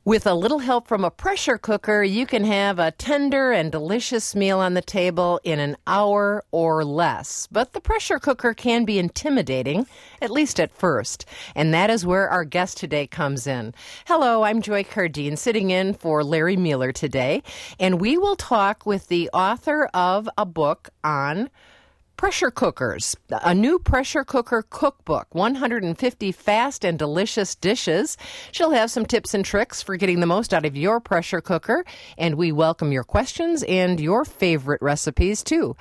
With a little help from a pressure cooker, you can have a tender and delicious meal on the table in an hour or less. But the pressure cooker can be intimidating, at least at first. And that is where our guest today comes in. Hello, I'm Joy Cardine, sitting in for Larry Mueller today. And we will talk with the author of a book on pressure cookers, a new pressure cooker cookbook, 150 fast and delicious dishes. She'll have some tips and tricks for getting the most out of your pressure cooker, and we welcome your questions and your favorite recipes, too.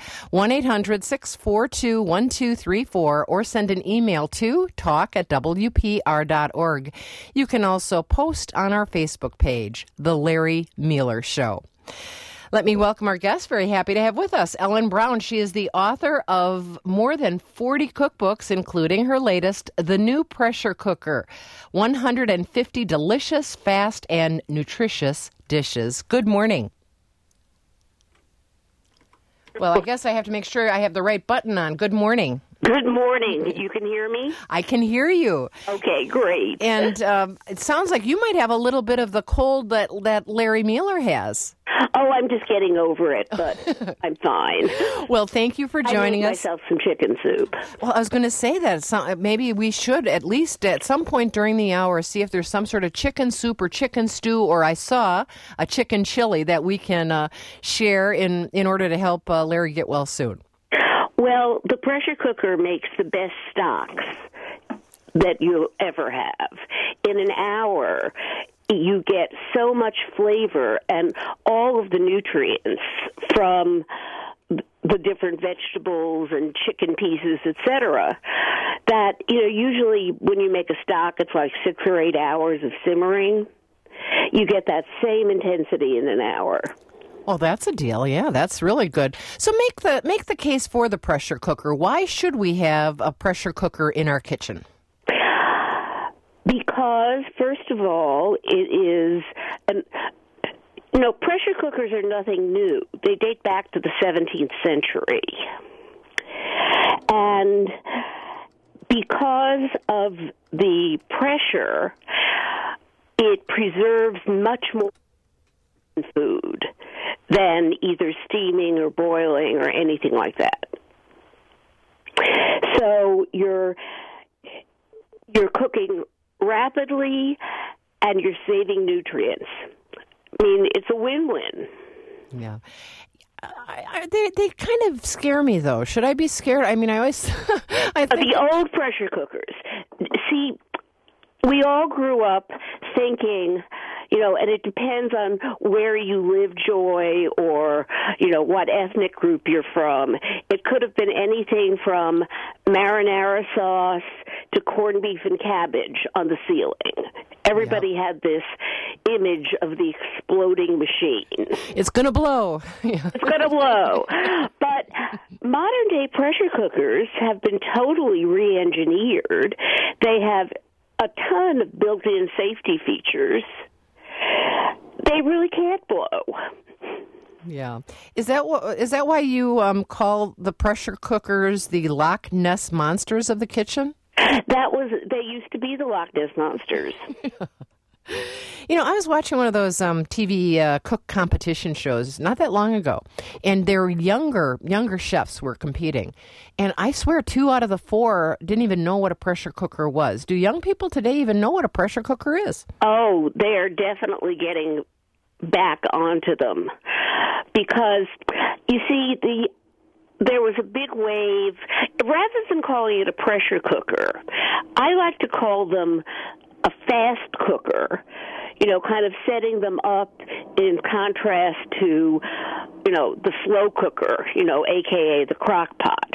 1-800-642-1234, or send an email to talk@wpr.org. You can also post on our Facebook page, The Larry Mueller Show. Let me welcome our guest. Very happy to have with us Ellen Brown. She is the author of more than 40 cookbooks, including her latest, The New Pressure Cooker, 150 delicious, fast, and nutritious dishes. Good morning. Well, I guess I have to make sure I have the right button on. Good morning. Good morning. You can hear me? I can hear you. Okay, great. And it sounds like you might have a little bit of the cold that Larry Mueller has. Oh, I'm just getting over it, but I'm fine. Well, thank you for joining I made us. myself some chicken soup. Well, I was going to say that maybe we should at least at some point during the hour see if there's some sort of chicken soup or chicken stew, or I saw a chicken chili that we can share in order to help Larry get well soon. Well, the pressure cooker makes the best stocks that you'll ever have. In an hour, you get so much flavor and all of the nutrients from the different vegetables and chicken pieces, etc., that, usually when you make a stock, it's like 6 or 8 hours of simmering. You get that same intensity in an hour. Well, that's a deal. Yeah, that's really good. So make the case for the pressure cooker. Why should we have a pressure cooker in our kitchen? Because, first of all, it is, pressure cookers are nothing new. They date back to the 17th century. And because of the pressure, it preserves much more food than either steaming or boiling or anything like that. So you're cooking rapidly and you're saving nutrients. I mean, it's a win-win. Yeah. They kind of scare me, though. Should I be scared? I mean, I always... The old pressure cookers. See, we all grew up thinking... and it depends on where you live, Joy, or, what ethnic group you're from. It could have been anything from marinara sauce to corned beef and cabbage on the ceiling. Everybody had this image of the exploding machine. It's going to blow. It's going to blow. But modern-day pressure cookers have been totally re-engineered. They have a ton of built-in safety features. They really can't blow. Yeah. Is that why you call the pressure cookers the Loch Ness monsters of the kitchen? They used to be the Loch Ness monsters. I was watching one of those TV cook competition shows not that long ago, and their younger chefs were competing. And I swear 2 out of the 4 didn't even know what a pressure cooker was. Do young people today even know what a pressure cooker is? Oh, they're definitely getting back onto them. Because, you see, there was a big wave. Rather than calling it a pressure cooker, I like to call them a fast cooker, kind of setting them up in contrast to, the slow cooker, a.k.a. the crock pot.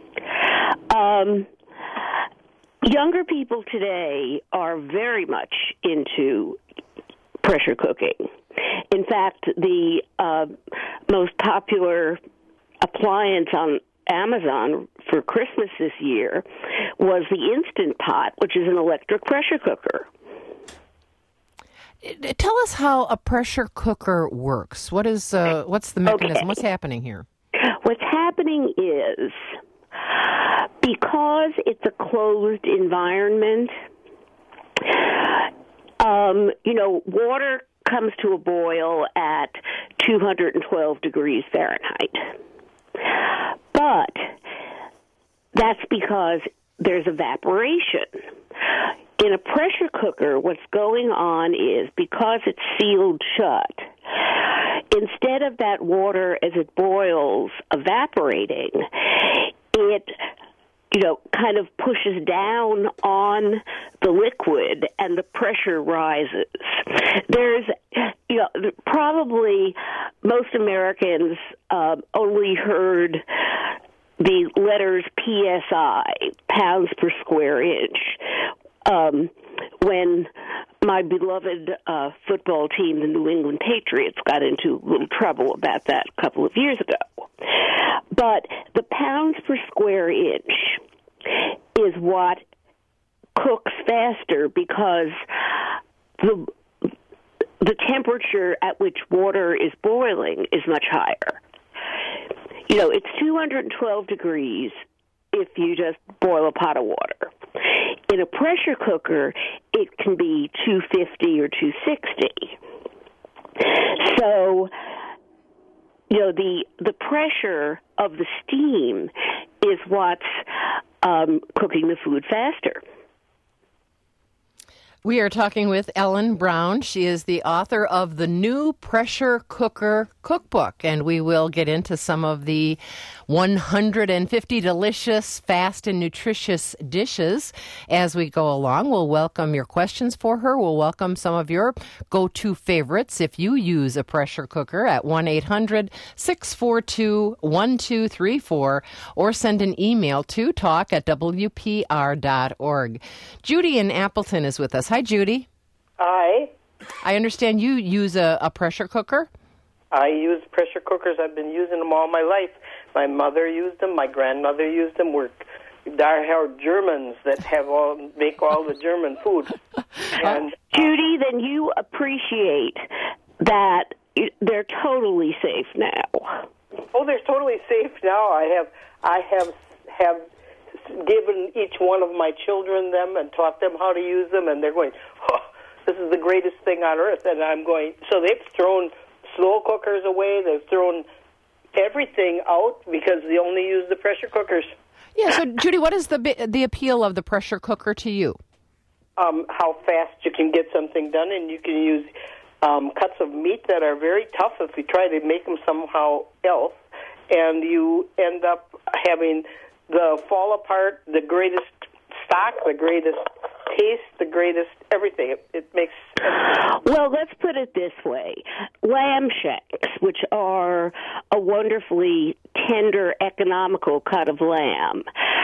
Younger people today are very much into pressure cooking. In fact, the most popular appliance on Amazon for Christmas this year was the Instant Pot, which is an electric pressure cooker. Tell us how a pressure cooker works. What's the mechanism? Okay. What's happening here? What's happening is, because it's a closed environment, Water comes to a boil at 212 degrees Fahrenheit. But that's because there's evaporation. In a pressure cooker, what's going on is, because it's sealed shut, instead of that water as it boils evaporating, it kind of pushes down on the liquid and the pressure rises. There's, probably most Americans only heard the letters PSI, pounds per square inch, when my beloved football team, the New England Patriots, got into a little trouble about that a couple of years ago. But the pounds per square inch is what cooks faster, because the temperature at which water is boiling is much higher. It's 212 degrees if you just boil a pot of water. In a pressure cooker, it can be 250 or 260. So, the pressure of the steam is what's cooking the food faster. We are talking with Ellen Brown. She is the author of the new Pressure Cooker Cookbook, and we will get into some of the 150 delicious, fast, and nutritious dishes as we go along. We'll welcome your questions for her. We'll welcome some of your go-to favorites if you use a pressure cooker at 1-800-642-1234, or send an email to talk@wpr.org. Judy in Appleton is with us. Hi, Judy. Hi. I understand you use a pressure cooker? I use pressure cookers. I've been using them all my life. My mother used them. My grandmother used them. We're diehard Germans that make all the German food. And Judy, then you appreciate that they're totally safe now. Oh, they're totally safe now. I have given each one of my children them and taught them how to use them, and they're going, oh, this is the greatest thing on earth. And I'm going, so they've thrown slow cookers away. They've thrown everything out because they only use the pressure cookers. Yeah, so Judy, what is the appeal of the pressure cooker to you? How fast you can get something done, and you can use cuts of meat that are very tough if you try to make them somehow else, and you end up having the fall apart, the greatest stock, the greatest taste, the greatest everything. It makes everything. Well, let's put it this way. Lamb shanks, which are a wonderfully tender, economical cut of lamb,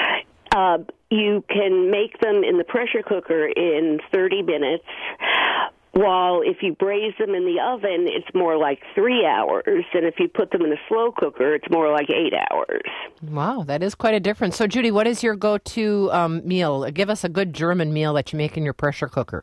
you can make them in the pressure cooker in 30 minutes, while if you braise them in the oven, it's more like 3 hours, and if you put them in a slow cooker, it's more like 8 hours. Wow, that is quite a difference. So, Judy, what is your go-to meal? Give us a good German meal that you make in your pressure cooker.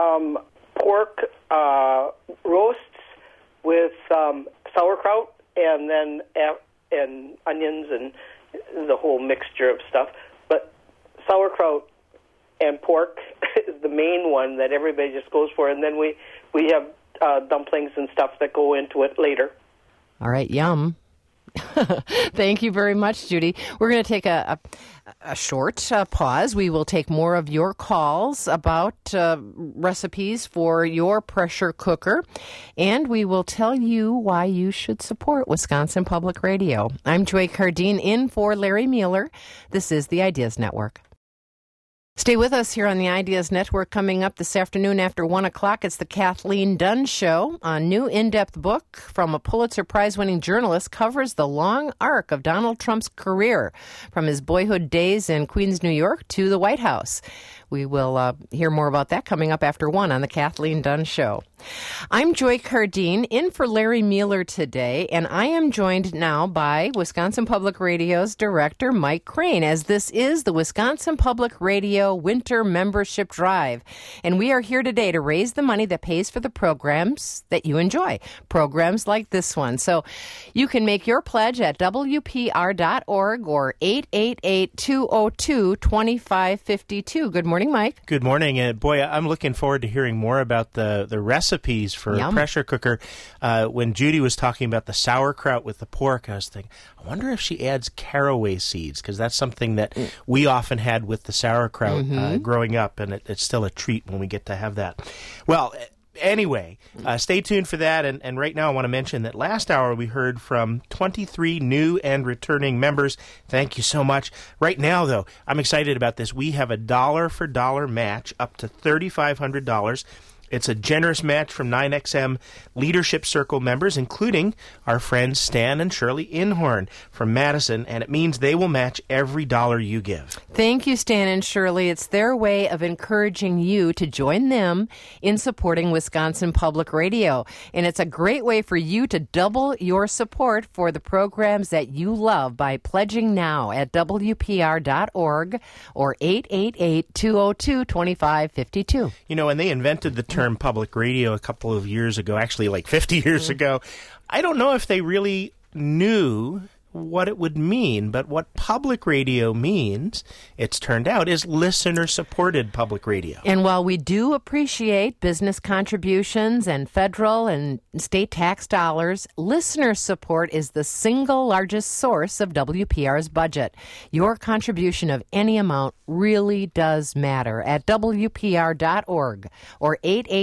Pork roasts with sauerkraut, and then and onions and the whole mixture of stuff. But sauerkraut and pork is the main one that everybody just goes for, and then we have dumplings and stuff that go into it later. All right, yum. Thank you very much, Judy. We're going to take a short pause. We will take more of your calls about recipes for your pressure cooker, and we will tell you why you should support Wisconsin Public Radio. I'm Joy Cardine in for Larry Mueller. This is the Ideas Network. Stay with us here on the Ideas Network. Coming up this afternoon after 1 o'clock, it's the Kathleen Dunn Show. A new in-depth book from a Pulitzer Prize-winning journalist covers the long arc of Donald Trump's career, from his boyhood days in Queens, New York, to the White House. We will hear more about that coming up after 1 on the Kathleen Dunn Show. I'm Joy Cardine, in for Larry Mueller today, and I am joined now by Wisconsin Public Radio's director, Mike Crane, as this is the Wisconsin Public Radio Radio Winter Membership Drive. And we are here today to raise the money that pays for the programs that you enjoy, programs like this one. So you can make your pledge at WPR.org or 888-202-2552. Good morning, Mike. Good morning. And boy, I'm looking forward to hearing more about the recipes for a pressure cooker. When Judy was talking about the sauerkraut with the pork, I was thinking, I wonder if she adds caraway seeds, because that's something that we often had with the sauerkraut growing up, and it's still a treat when we get to have that. Well, anyway, stay tuned for that. And right now I want to mention that last hour we heard from 23 new and returning members. Thank you so much. Right now, though, I'm excited about this. We have a dollar-for-dollar match up to $3,500. It's a generous match from 9XM Leadership Circle members, including our friends Stan and Shirley Inhorn from Madison, and it means they will match every dollar you give. Thank you, Stan and Shirley. It's their way of encouraging you to join them in supporting Wisconsin Public Radio. And it's a great way for you to double your support for the programs that you love by pledging now at WPR.org or 888-202-2552. You know, when they invented the term public radio a couple of years ago, actually like 50 years ago, I don't know if they really knew what it would mean, but what public radio means, it's turned out, is listener-supported public radio. And while we do appreciate business contributions and federal and state tax dollars, listener support is the single largest source of WPR's budget. Your contribution of any amount really does matter at WPR.org or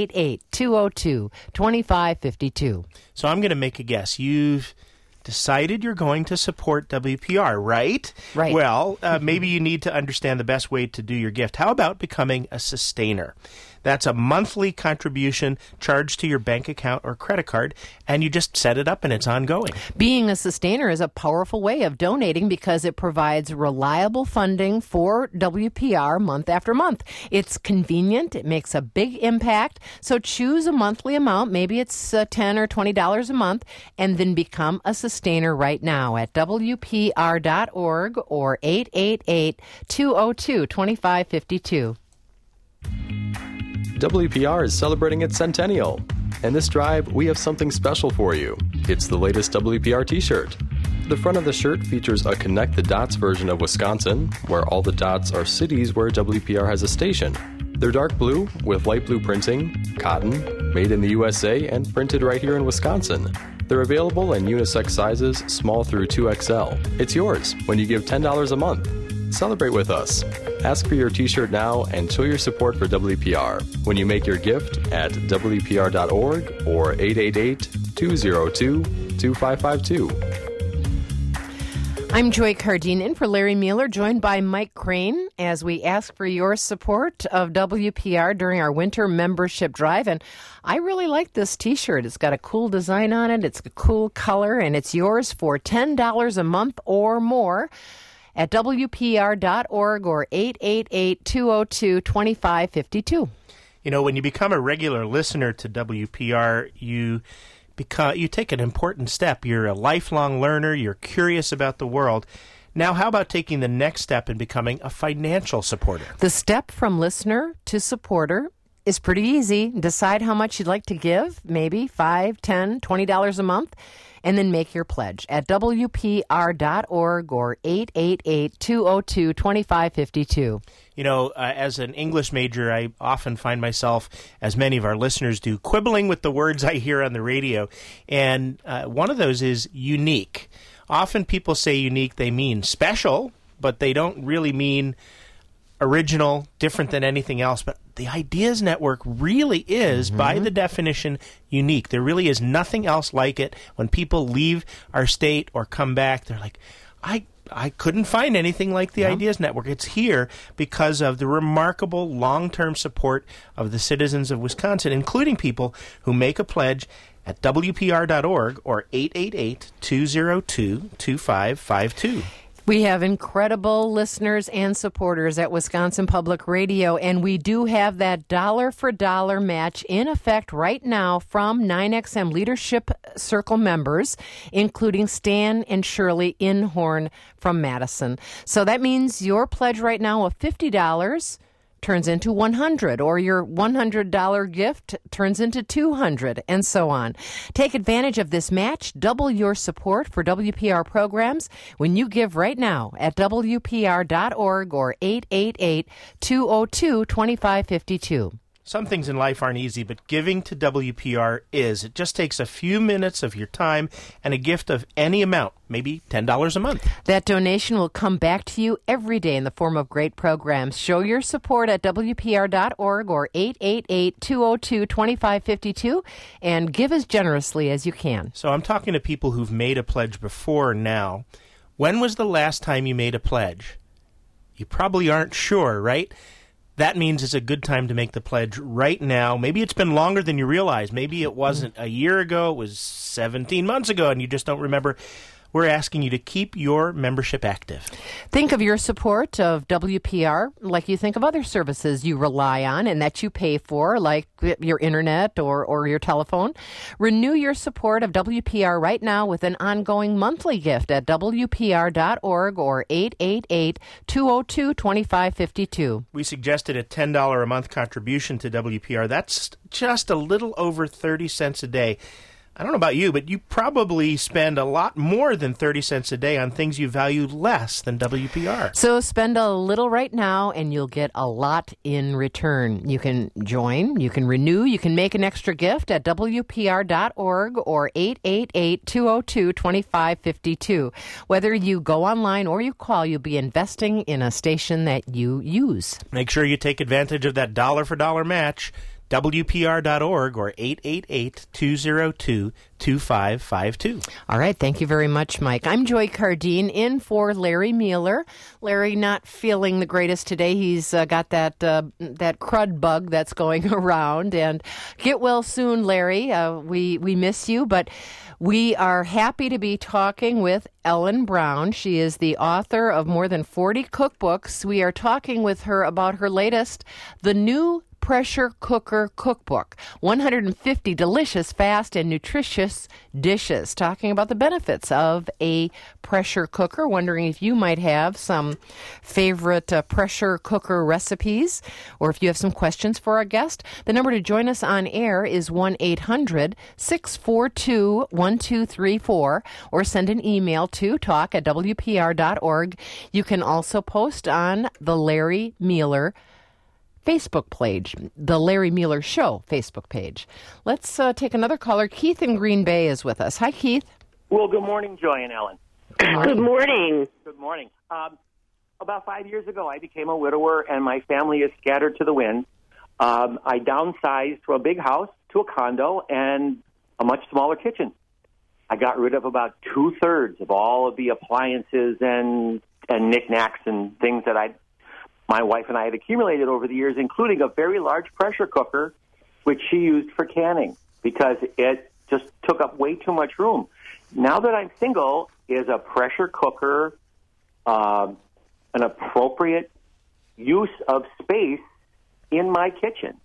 888-202-2552. So I'm going to make a guess. You've decided you're going to support WPR, right? Right. Well, maybe you need to understand the best way to do your gift. How about becoming a sustainer? That's a monthly contribution charged to your bank account or credit card, and you just set it up and it's ongoing. Being a sustainer is a powerful way of donating because it provides reliable funding for WPR month after month. It's convenient. It makes a big impact. So choose a monthly amount. Maybe it's $10 or $20 a month, and then become a sustainer right now at WPR.org or 888-202-2552. WPR is celebrating its centennial. And this drive, we have something special for you. It's the latest WPR t-shirt. The front of the shirt features a Connect the Dots version of Wisconsin, where all the dots are cities where WPR has a station. They're dark blue with light blue printing, cotton, made in the USA, and printed right here in Wisconsin. They're available in unisex sizes, small through 2XL. It's yours when you give $10 a month. Celebrate with us. Ask for your t-shirt now and show your support for WPR when you make your gift at WPR.org or 888-202-2552. I'm Joy Cardine in for Larry Mueller, joined by Mike Crane as we ask for your support of WPR during our winter membership drive. And I really like this t-shirt. It's got a cool design on it. It's a cool color, and it's yours for $10 a month or more at WPR.org or 888-202-2552. You know, when you become a regular listener to WPR, you take an important step. You're a lifelong learner. You're curious about the world. Now, how about taking the next step and becoming a financial supporter? The step from listener to supporter is pretty easy. Decide how much you'd like to give, maybe $5, $10, $20 a month, and then make your pledge at WPR.org or 888-202-2552. You know, as an English major, I often find myself, as many of our listeners do, quibbling with the words I hear on the radio. And one of those is unique. Often people say unique, they mean special, but they don't really mean original, different than anything else. But the Ideas Network really is, by the definition, unique. There really is nothing else like it. When people leave our state or come back, they're like, I couldn't find anything like the Ideas Network. It's here because of the remarkable long-term support of the citizens of Wisconsin, including people who make a pledge at WPR.org or 888-202-2552. We have incredible listeners and supporters at Wisconsin Public Radio, and we do have that dollar-for-dollar match in effect right now from 9XM Leadership Circle members, including Stan and Shirley Inhorn from Madison. So that means your pledge right now of $50 turns into $100, or your $100 gift turns into $200, and so on. Take advantage of this match. Double your support for WPR programs when you give right now at WPR.org or 888-202-2552. Some things in life aren't easy, but giving to WPR is. It just takes a few minutes of your time and a gift of any amount, maybe $10 a month. That donation will come back to you every day in the form of great programs. Show your support at WPR.org or 888-202-2552 and give as generously as you can. So I'm talking to people who've made a pledge before or now. When was the last time you made a pledge? You probably aren't sure, right? That means it's a good time to make the pledge right now. Maybe it's been longer than you realize. Maybe it wasn't a year ago. It was 17 months ago, and you just don't remember. We're asking you to keep your membership active. Think of your support of WPR like you think of other services you rely on and that you pay for, like your internet or your telephone. Renew your support of WPR right now with an ongoing monthly gift at WPR.org or 888-202-2552. We suggested a $10 a month contribution to WPR. That's just a little over 30 cents a day. I don't know about you, but you probably spend a lot more than 30 cents a day on things you value less than WPR. So spend a little right now, and you'll get a lot in return. You can join, you can renew, you can make an extra gift at WPR.org or 888-202-2552. Whether you go online or you call, you'll be investing in a station that you use. Make sure you take advantage of that dollar-for-dollar match. WPR.org or 888-202-2552. All right. Thank you very much, Mike. I'm Joy Cardine in for Larry Mueller. Larry not feeling the greatest today. He's got that crud bug that's going around. And get well soon, Larry. We miss you, but we are happy to be talking with Ellen Brown. She is the author of more than 40 cookbooks. We are talking with her about her latest, The New Pressure Cooker Cookbook, 150 delicious, fast, and nutritious dishes, talking about the benefits of a pressure cooker, wondering if you might have some favorite pressure cooker recipes, or if you have some questions for our guest. The number to join us on air is 1-800-642-1234, or send an email to talk@WPR.org. You can also post on the Larry Mueller Facebook page, the Larry Mueller Show Facebook page. Let's take another caller. Keith in Green Bay is with us. Hi, Keith. Well, good morning, Joy and Ellen. Good morning. Good morning. Good morning. About 5 years ago, I became a widower, and my family is scattered to the wind. I downsized from a big house to a condo and a much smaller kitchen. I got rid of about 2/3 of all of the appliances and knickknacks and things that my wife and I had accumulated over the years, including a very large pressure cooker, which she used for canning because it just took up way too much room. Now that I'm single, is a pressure cooker an appropriate use of space in my kitchen?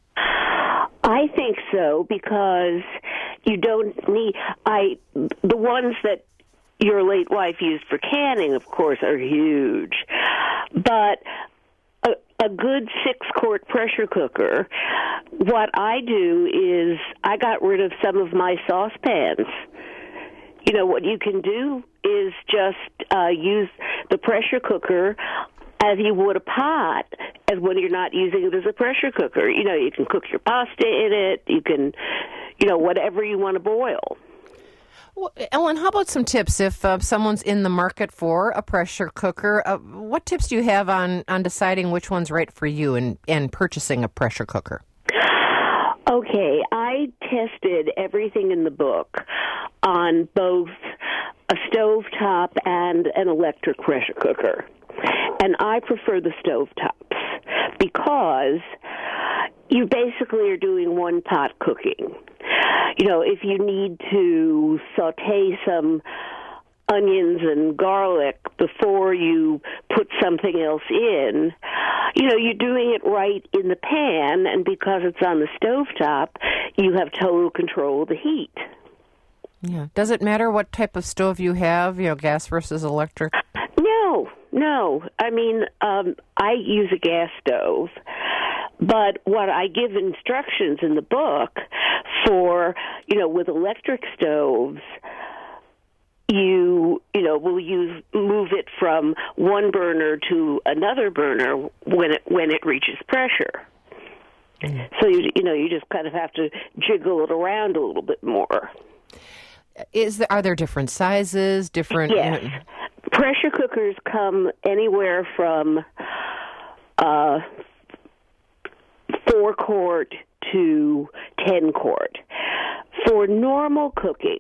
I think so, because you don't need the ones that your late wife used for canning, of course, are huge. But a good 6-quart pressure cooker, what I do is I got rid of some of my saucepans. You know, what you can do is just use the pressure cooker as you would a pot, as when you're not using it as a pressure cooker. You know, you can cook your pasta in it. You can, whatever you want to boil. Well, Ellen, how about some tips if someone's in the market for a pressure cooker? What tips do you have on deciding which one's right for you and purchasing a pressure cooker? Okay, I tested everything in the book on both a stovetop and an electric pressure cooker. And I prefer the stovetops because you basically are doing one-pot cooking. You know, if you need to saute some onions and garlic before you put something else in, you're doing it right in the pan, and because it's on the stovetop, you have total control of the heat. Yeah. Does it matter what type of stove you have, gas versus electric? No. I mean, I use a gas stove, But what I give instructions in the book for, with electric stoves, you move it from one burner to another burner when it reaches pressure. So you just kind of have to jiggle it around a little bit more. Are there different sizes? Yes. Pressure cookers come anywhere from 4-quart to 10-quart. For normal cooking,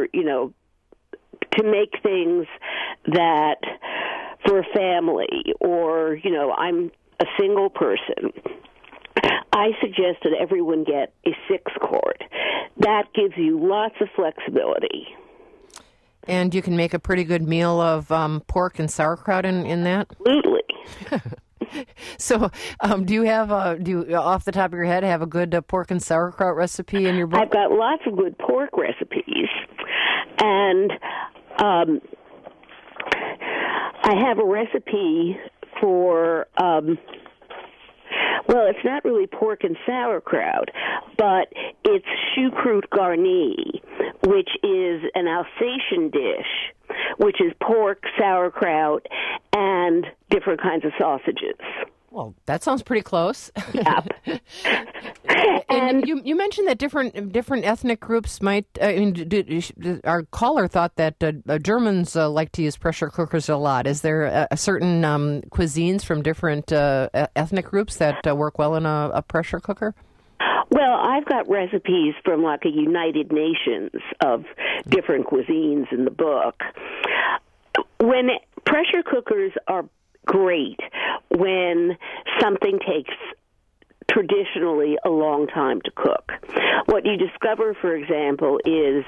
to make things that for a family, or I'm a single person, I suggest that everyone get a 6-quart. That gives you lots of flexibility. And you can make a pretty good meal of pork and sauerkraut in that? Absolutely. So, do you off the top of your head have a good pork and sauerkraut recipe in your book? I've got lots of good pork recipes, and I have a recipe for. Well, it's not really pork and sauerkraut, but it's choucroute garni, which is an Alsatian dish, which is pork, sauerkraut, and different kinds of sausages. Well, that sounds pretty close. Yep. And you mentioned that different ethnic groups might. Our caller thought that Germans like to use pressure cookers a lot. Is there a certain cuisines from different ethnic groups that work well in a pressure cooker? Well, I've got recipes from like a United Nations of different cuisines in the book. When pressure cookers are great, when something takes traditionally a long time to cook. What you discover, for example, is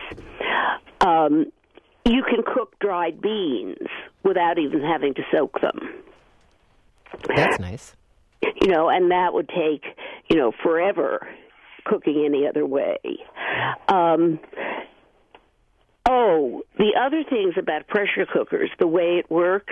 you can cook dried beans without even having to soak them. That's nice. And that would take, forever cooking any other way. The other things about pressure cookers, the way it works,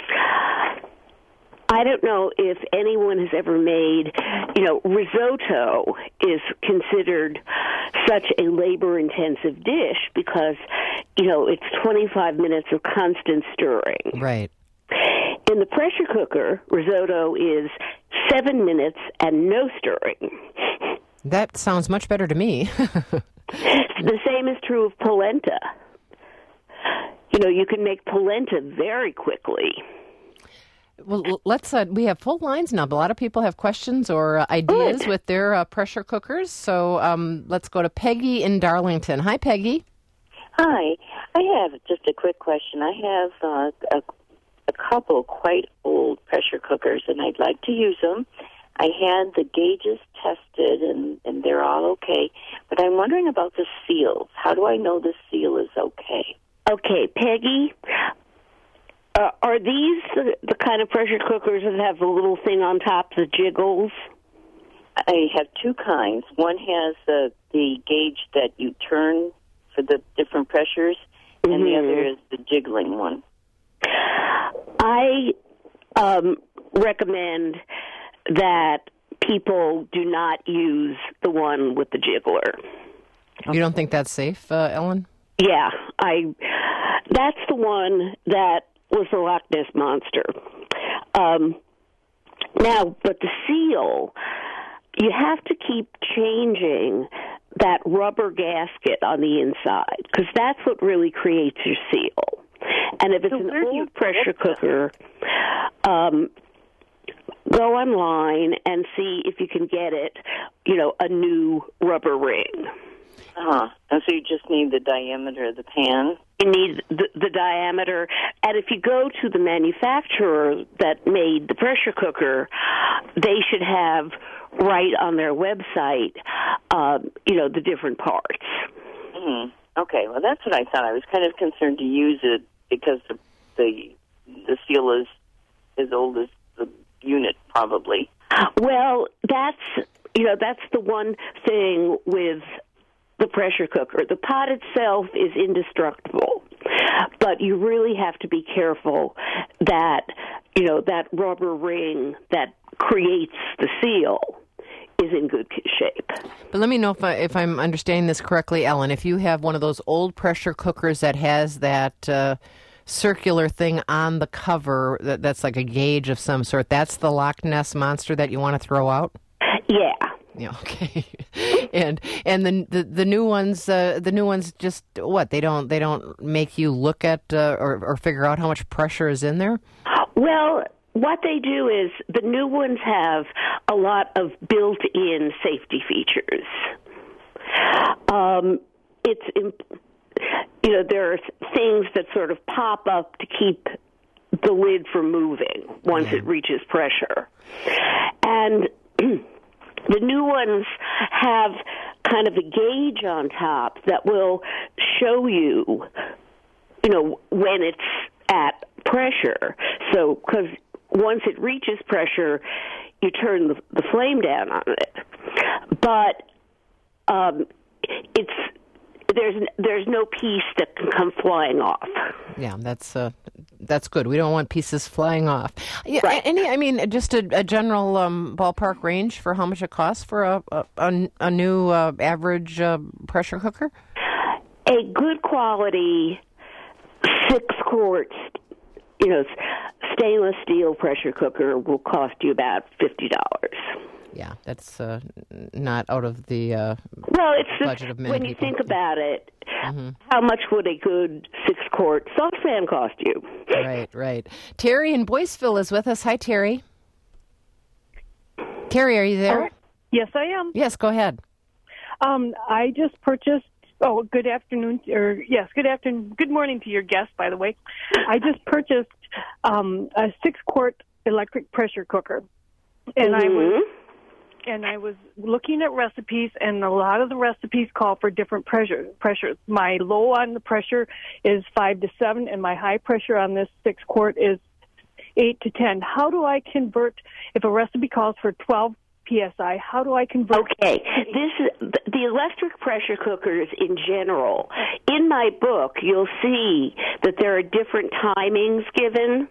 I don't know if anyone has ever made, risotto is considered such a labor-intensive dish because, it's 25 minutes of constant stirring. Right. In the pressure cooker, risotto is 7 minutes and no stirring. That sounds much better to me. The same is true of polenta. You can make polenta very quickly. Well, let's. We have full lines now, but a lot of people have questions or ideas with their pressure cookers. So let's go to Peggy in Darlington. Hi, Peggy. Hi. I have just a quick question. I have a couple quite old pressure cookers, and I'd like to use them. I had the gauges tested, and they're all okay. But I'm wondering about the seals. How do I know the seal is okay? Okay, Peggy. Are these the kind of pressure cookers that have the little thing on top that jiggles? I have two kinds. One has the gauge that you turn for the different pressures, and the other is the jiggling one. I recommend that people do not use the one with the jiggler. You don't think that's safe, Ellen? Yeah, that's the one that was the Loch Ness Monster. Now, but the seal, you have to keep changing that rubber gasket on the inside, because that's what really creates your seal. And if it's an old pressure cooker, go online and see if you can get it, a new rubber ring. And so you just need the diameter of the pan? You need the diameter. And if you go to the manufacturer that made the pressure cooker, they should have right on their website, the different parts. Mm-hmm. Okay, well, that's what I thought. I was kind of concerned to use it because the seal is as old as the unit, probably. Well, that's the one thing with the pressure cooker. The pot itself is indestructible, but you really have to be careful that, that rubber ring that creates the seal is in good shape. But let me know if I'm understanding this correctly, Ellen. If you have one of those old pressure cookers that has that circular thing on the cover that's like a gauge of some sort, that's the Loch Ness Monster that you want to throw out? Yeah. Yeah, okay. and the new ones just what? They don't make you look at or figure out how much pressure is in there? Well, what they do is the new ones have a lot of built-in safety features. There are things that sort of pop up to keep the lid from moving once it reaches pressure. And the new ones have kind of a gauge on top that will show you, when it's at pressure. So, because once it reaches pressure, you turn the flame down on it. But there's no piece that can come flying off. Yeah, that's good. We don't want pieces flying off. Yeah, right. Just a general ballpark range for how much it costs for a new average pressure cooker? A good quality 6-quart, stainless steel pressure cooker will cost you about $50. Yeah, that's not out of the budget of many when you people. think about it, how much would a good 6-quart saucepan cost you? Right. Terry in Boyceville is with us. Hi, Terry. Terry, are you there? Yes, I am. Yes, go ahead. I just purchased. Oh, good afternoon. Good afternoon. Good morning to your guest, by the way. I just purchased a 6-quart electric pressure cooker, and I was looking at recipes, and a lot of the recipes call for different pressures. My low on the pressure is 5 to 7, and my high pressure on this 6-quart is 8 to 10. How do I convert if a recipe calls for 12 PSI? How do I convert? Okay, this is the electric pressure cookers in general. In my book, you'll see that there are different timings given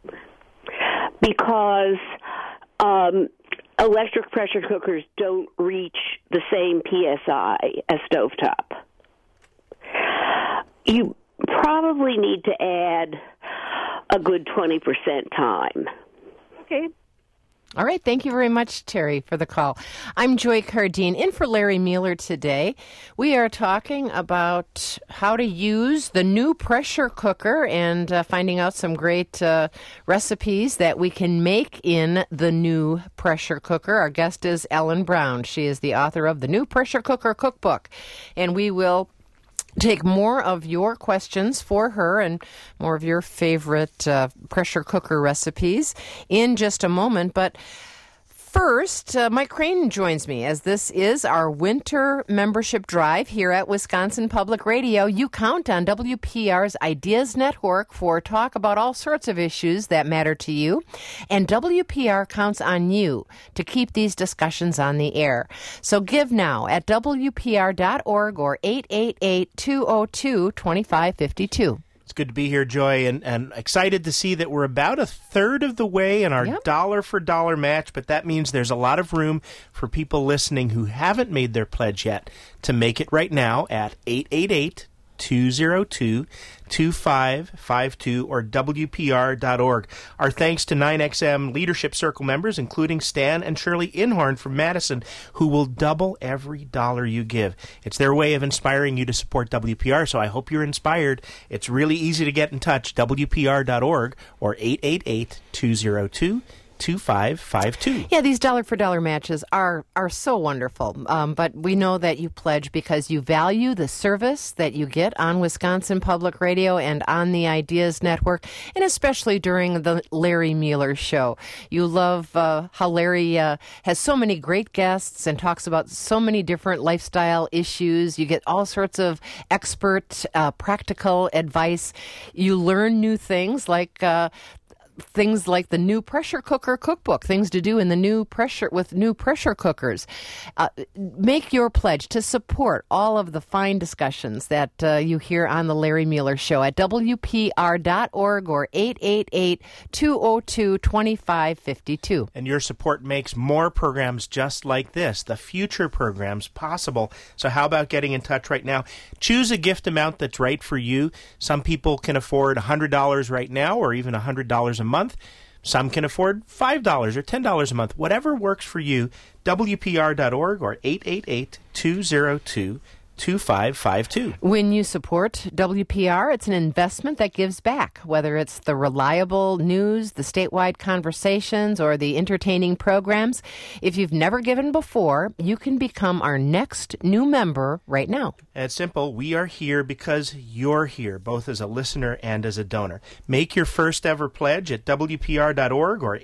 because electric pressure cookers don't reach the same PSI as stovetop. You probably need to add a good 20% time. Okay. All right. Thank you very much, Terry, for the call. I'm Joy Cardine, in for Larry Mueller today. We are talking about how to use the new pressure cooker and finding out some great recipes that we can make in the new pressure cooker. Our guest is Ellen Brown. She is the author of the New Pressure Cooker Cookbook, and we will take more of your questions for her and more of your favorite pressure cooker recipes in just a moment. But first, Mike Crane joins me as this is our winter membership drive here at Wisconsin Public Radio. You count on WPR's Ideas Network for talk about all sorts of issues that matter to you, and WPR counts on you to keep these discussions on the air. So give now at WPR.org or 888-202-2552. It's good to be here, Joy, and excited to see that we're about a third of the way in our dollar-for-dollar match, but that means there's a lot of room for people listening who haven't made their pledge yet to make it right now at 888-202-2552 or WPR.org. Our thanks to 9XM Leadership Circle members, including Stan and Shirley Inhorn from Madison, who will double every dollar you give. It's their way of inspiring you to support WPR, so I hope you're inspired. It's really easy to get in touch, WPR.org or 888-202-2552. Yeah, these dollar-for-dollar matches are so wonderful. But we know that you pledge because you value the service that you get on Wisconsin Public Radio and on the Ideas Network, and especially during the Larry Mueller Show. You love how Larry has so many great guests and talks about so many different lifestyle issues. You get all sorts of expert, practical advice. You learn new things like things like the new pressure cooker cookbook, things to do in the new pressure cookers. Make your pledge to support all of the fine discussions that you hear on the Larry Mueller Show at WPR.org or 888-202-2552. And your support makes more programs just like this, the future programs, possible. So how about getting in touch right now? Choose a gift amount that's right for you. Some people can afford $100 right now or even $100 a month. Some can afford $5 or $10 a month. Whatever works for you, WPR.org or 888-202-2552. When you support WPR, it's an investment that gives back, whether it's the reliable news, the statewide conversations, or the entertaining programs. If you've never given before, you can become our next new member right now. It's simple. We are here because you're here, both as a listener and as a donor. Make your first ever pledge at WPR.org or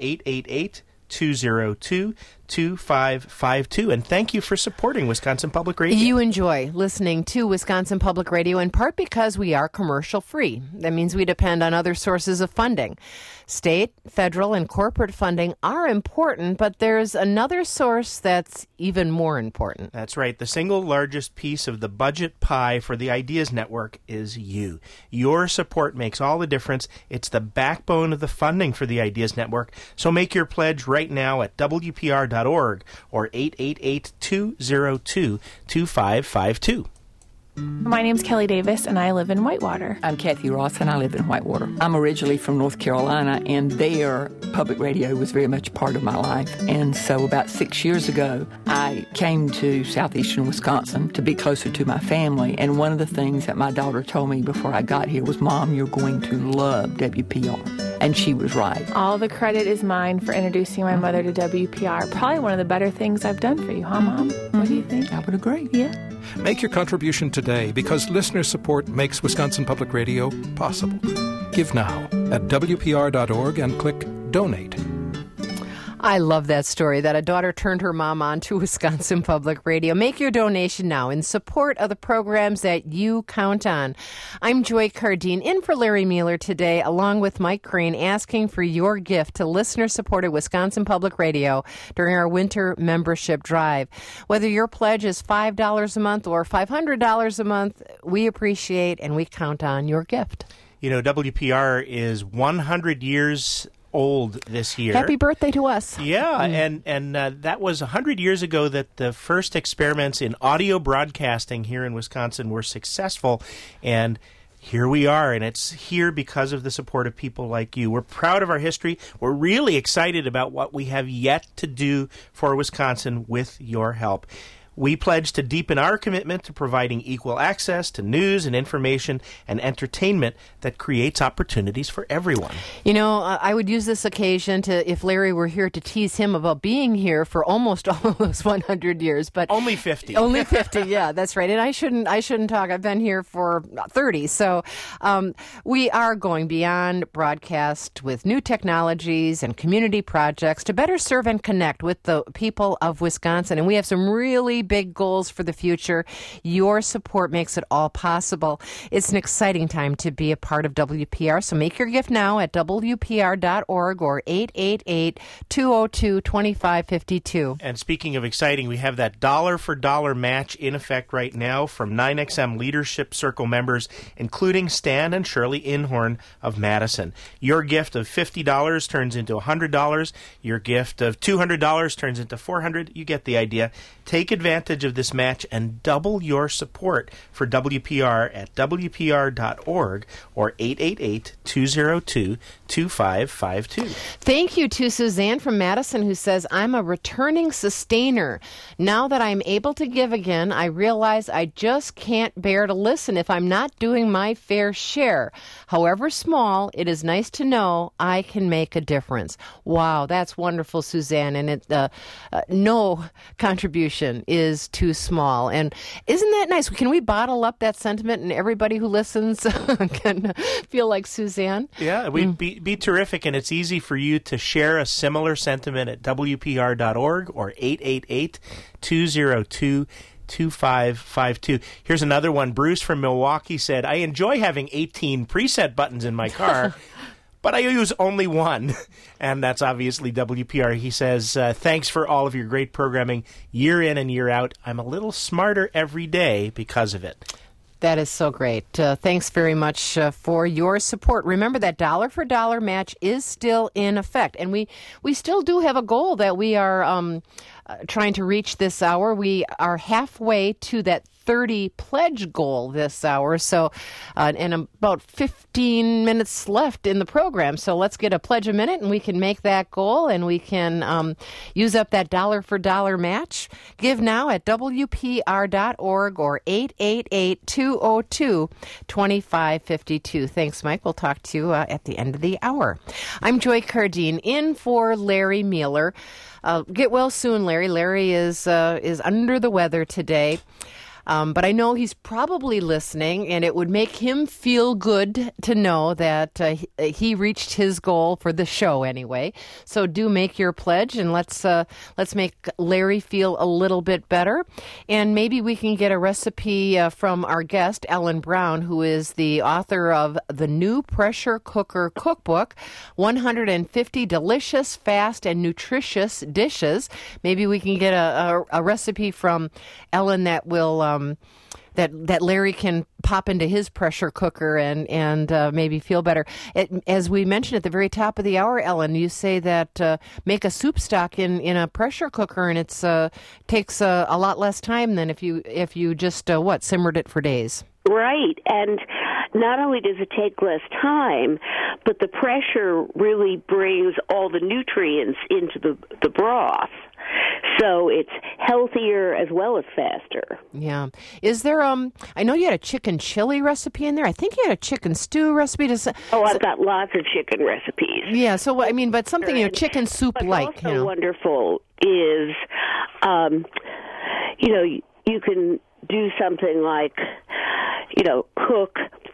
888-202-2552. And thank you for supporting Wisconsin Public Radio. You enjoy listening to Wisconsin Public Radio in part because we are commercial free. That means we depend on other sources of funding. State, federal, and corporate funding are important, but there's another source that's even more important. That's right. The single largest piece of the budget pie for the Ideas Network is you. Your support makes all the difference. It's the backbone of the funding for the Ideas Network. So make your pledge right now at WPR.org or 888-202-2552. My name's Kelly Davis, and I live in Whitewater. I'm Kathy Ross, and I live in Whitewater. I'm originally from North Carolina, and there, public radio was very much a part of my life. And so about 6 years ago, I came to southeastern Wisconsin to be closer to my family. And one of the things that my daughter told me before I got here was, Mom, you're going to love WPR. And she was right. All the credit is mine for introducing my mother to WPR. Probably one of the better things I've done for you, huh, Mom? What do you think? I would agree. Yeah. Make your contribution today because listener support makes Wisconsin Public Radio possible. Give now at WPR.org and click Donate. I love that story that a daughter turned her mom on to Wisconsin Public Radio. Make your donation now in support of the programs that you count on. I'm Joy Cardine in for Larry Mueller today, along with Mike Crane, asking for your gift to listener-supported Wisconsin Public Radio during our winter membership drive. Whether your pledge is $5 a month or $500 a month, we appreciate and we count on your gift. You know, WPR is 100 years old this year. Happy birthday to us. Yeah, and that was 100 years ago that the first experiments in audio broadcasting here in Wisconsin were successful, and here we are, and it's here because of the support of people like you. We're proud of our history. We're really excited about what we have yet to do for Wisconsin with your help. We pledge to deepen our commitment to providing equal access to news and information and entertainment that creates opportunities for everyone. You know, I would use this occasion to, if Larry were here, to tease him about being here for almost all of those 100 years, but only 50. Only 50, yeah, that's right. And I shouldn't talk. I've been here for 30. So we are going beyond broadcast with new technologies and community projects to better serve and connect with the people of Wisconsin. And we have some really big goals for the future. Your support makes it all possible. It's an exciting time to be a part of WPR, so make your gift now at WPR.org or 888-202-2552. And speaking of exciting, we have that dollar-for-dollar match in effect right now from 9XM Leadership Circle members, including Stan and Shirley Inhorn of Madison. Your gift of $50 turns into $100. Your gift of $200 turns into $400. You get the idea. Take advantage of this match and double your support for WPR at WPR.org or 888-202-2552. Thank you to Suzanne from Madison, who says, I'm a returning sustainer. Now that I'm able to give again, I realize I just can't bear to listen if I'm not doing my fair share. However small, it is nice to know I can make a difference. Wow, that's wonderful, Suzanne. And no contribution is too small. And isn't that nice? Can we bottle up that sentiment and everybody who listens can feel like Suzanne? Yeah, it would be terrific. And it's easy for you to share a similar sentiment at WPR.org or 888-202-2552. Here's another one. Bruce from Milwaukee said, I enjoy having 18 preset buttons in my car, but I use only one, and that's obviously WPR. He says, thanks for all of your great programming year in and year out. I'm a little smarter every day because of it. That is so great. Thanks very much for your support. Remember that dollar for dollar match is still in effect, and we still do have a goal that we are trying to reach this hour. We are halfway to that 30 pledge goal this hour, so and about 15 minutes left in the program. So let's get a pledge a minute, and we can make that goal, and we can use up that dollar for dollar match. Give now at WPR.org or 888-202-2552. Thanks, Mike. We'll talk to you at the end of the hour. I'm Joy Cardine, in for Larry Mueller. Get well soon, Larry. Larry is under the weather today. But I know he's probably listening, and it would make him feel good to know that he reached his goal for the show anyway. So do make your pledge, and let's make Larry feel a little bit better. And maybe we can get a recipe from our guest, Ellen Brown, who is the author of the new Pressure Cooker Cookbook, 150 Delicious, Fast, and Nutritious Dishes. Maybe we can get a recipe from Ellen that will that Larry can pop into his pressure cooker and maybe feel better. As we mentioned at the very top of the hour, Ellen, you say that make a soup stock in a pressure cooker, and it's takes a lot less time than if you just simmered it for days. Right, and not only does it take less time, but the pressure really brings all the nutrients into the broth. So it's healthier as well as faster. Yeah. Is there, I know you had a chicken chili recipe in there. I think you had a chicken stew recipe. I've got lots of chicken recipes. Yeah, so, I mean, but something, chicken soup-like. What's also wonderful is, you can do something like, cook,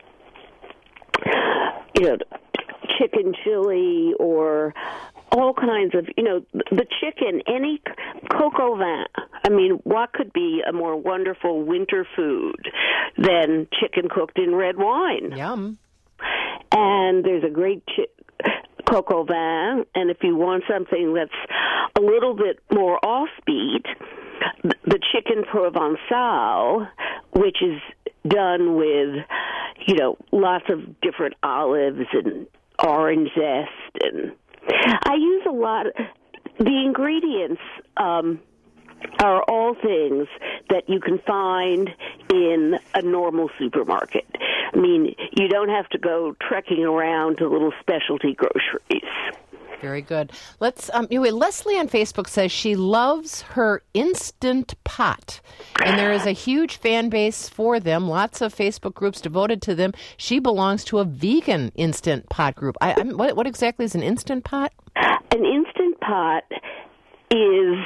chicken chili or all kinds of, the chicken, any coq au vin. I mean, what could be a more wonderful winter food than chicken cooked in red wine? Yum. And there's a great coq au vin, and if you want something that's a little bit more offbeat, the chicken provençal, which is done with, lots of different olives and orange zest, and I use a lot. The ingredients are all things that you can find in a normal supermarket. I mean, you don't have to go trekking around to little specialty groceries. Very good. Let's. Leslie on Facebook says she loves her Instant Pot, and there is a huge fan base for them. Lots of Facebook groups devoted to them. She belongs to a vegan Instant Pot group. What exactly is an Instant Pot? An Instant Pot is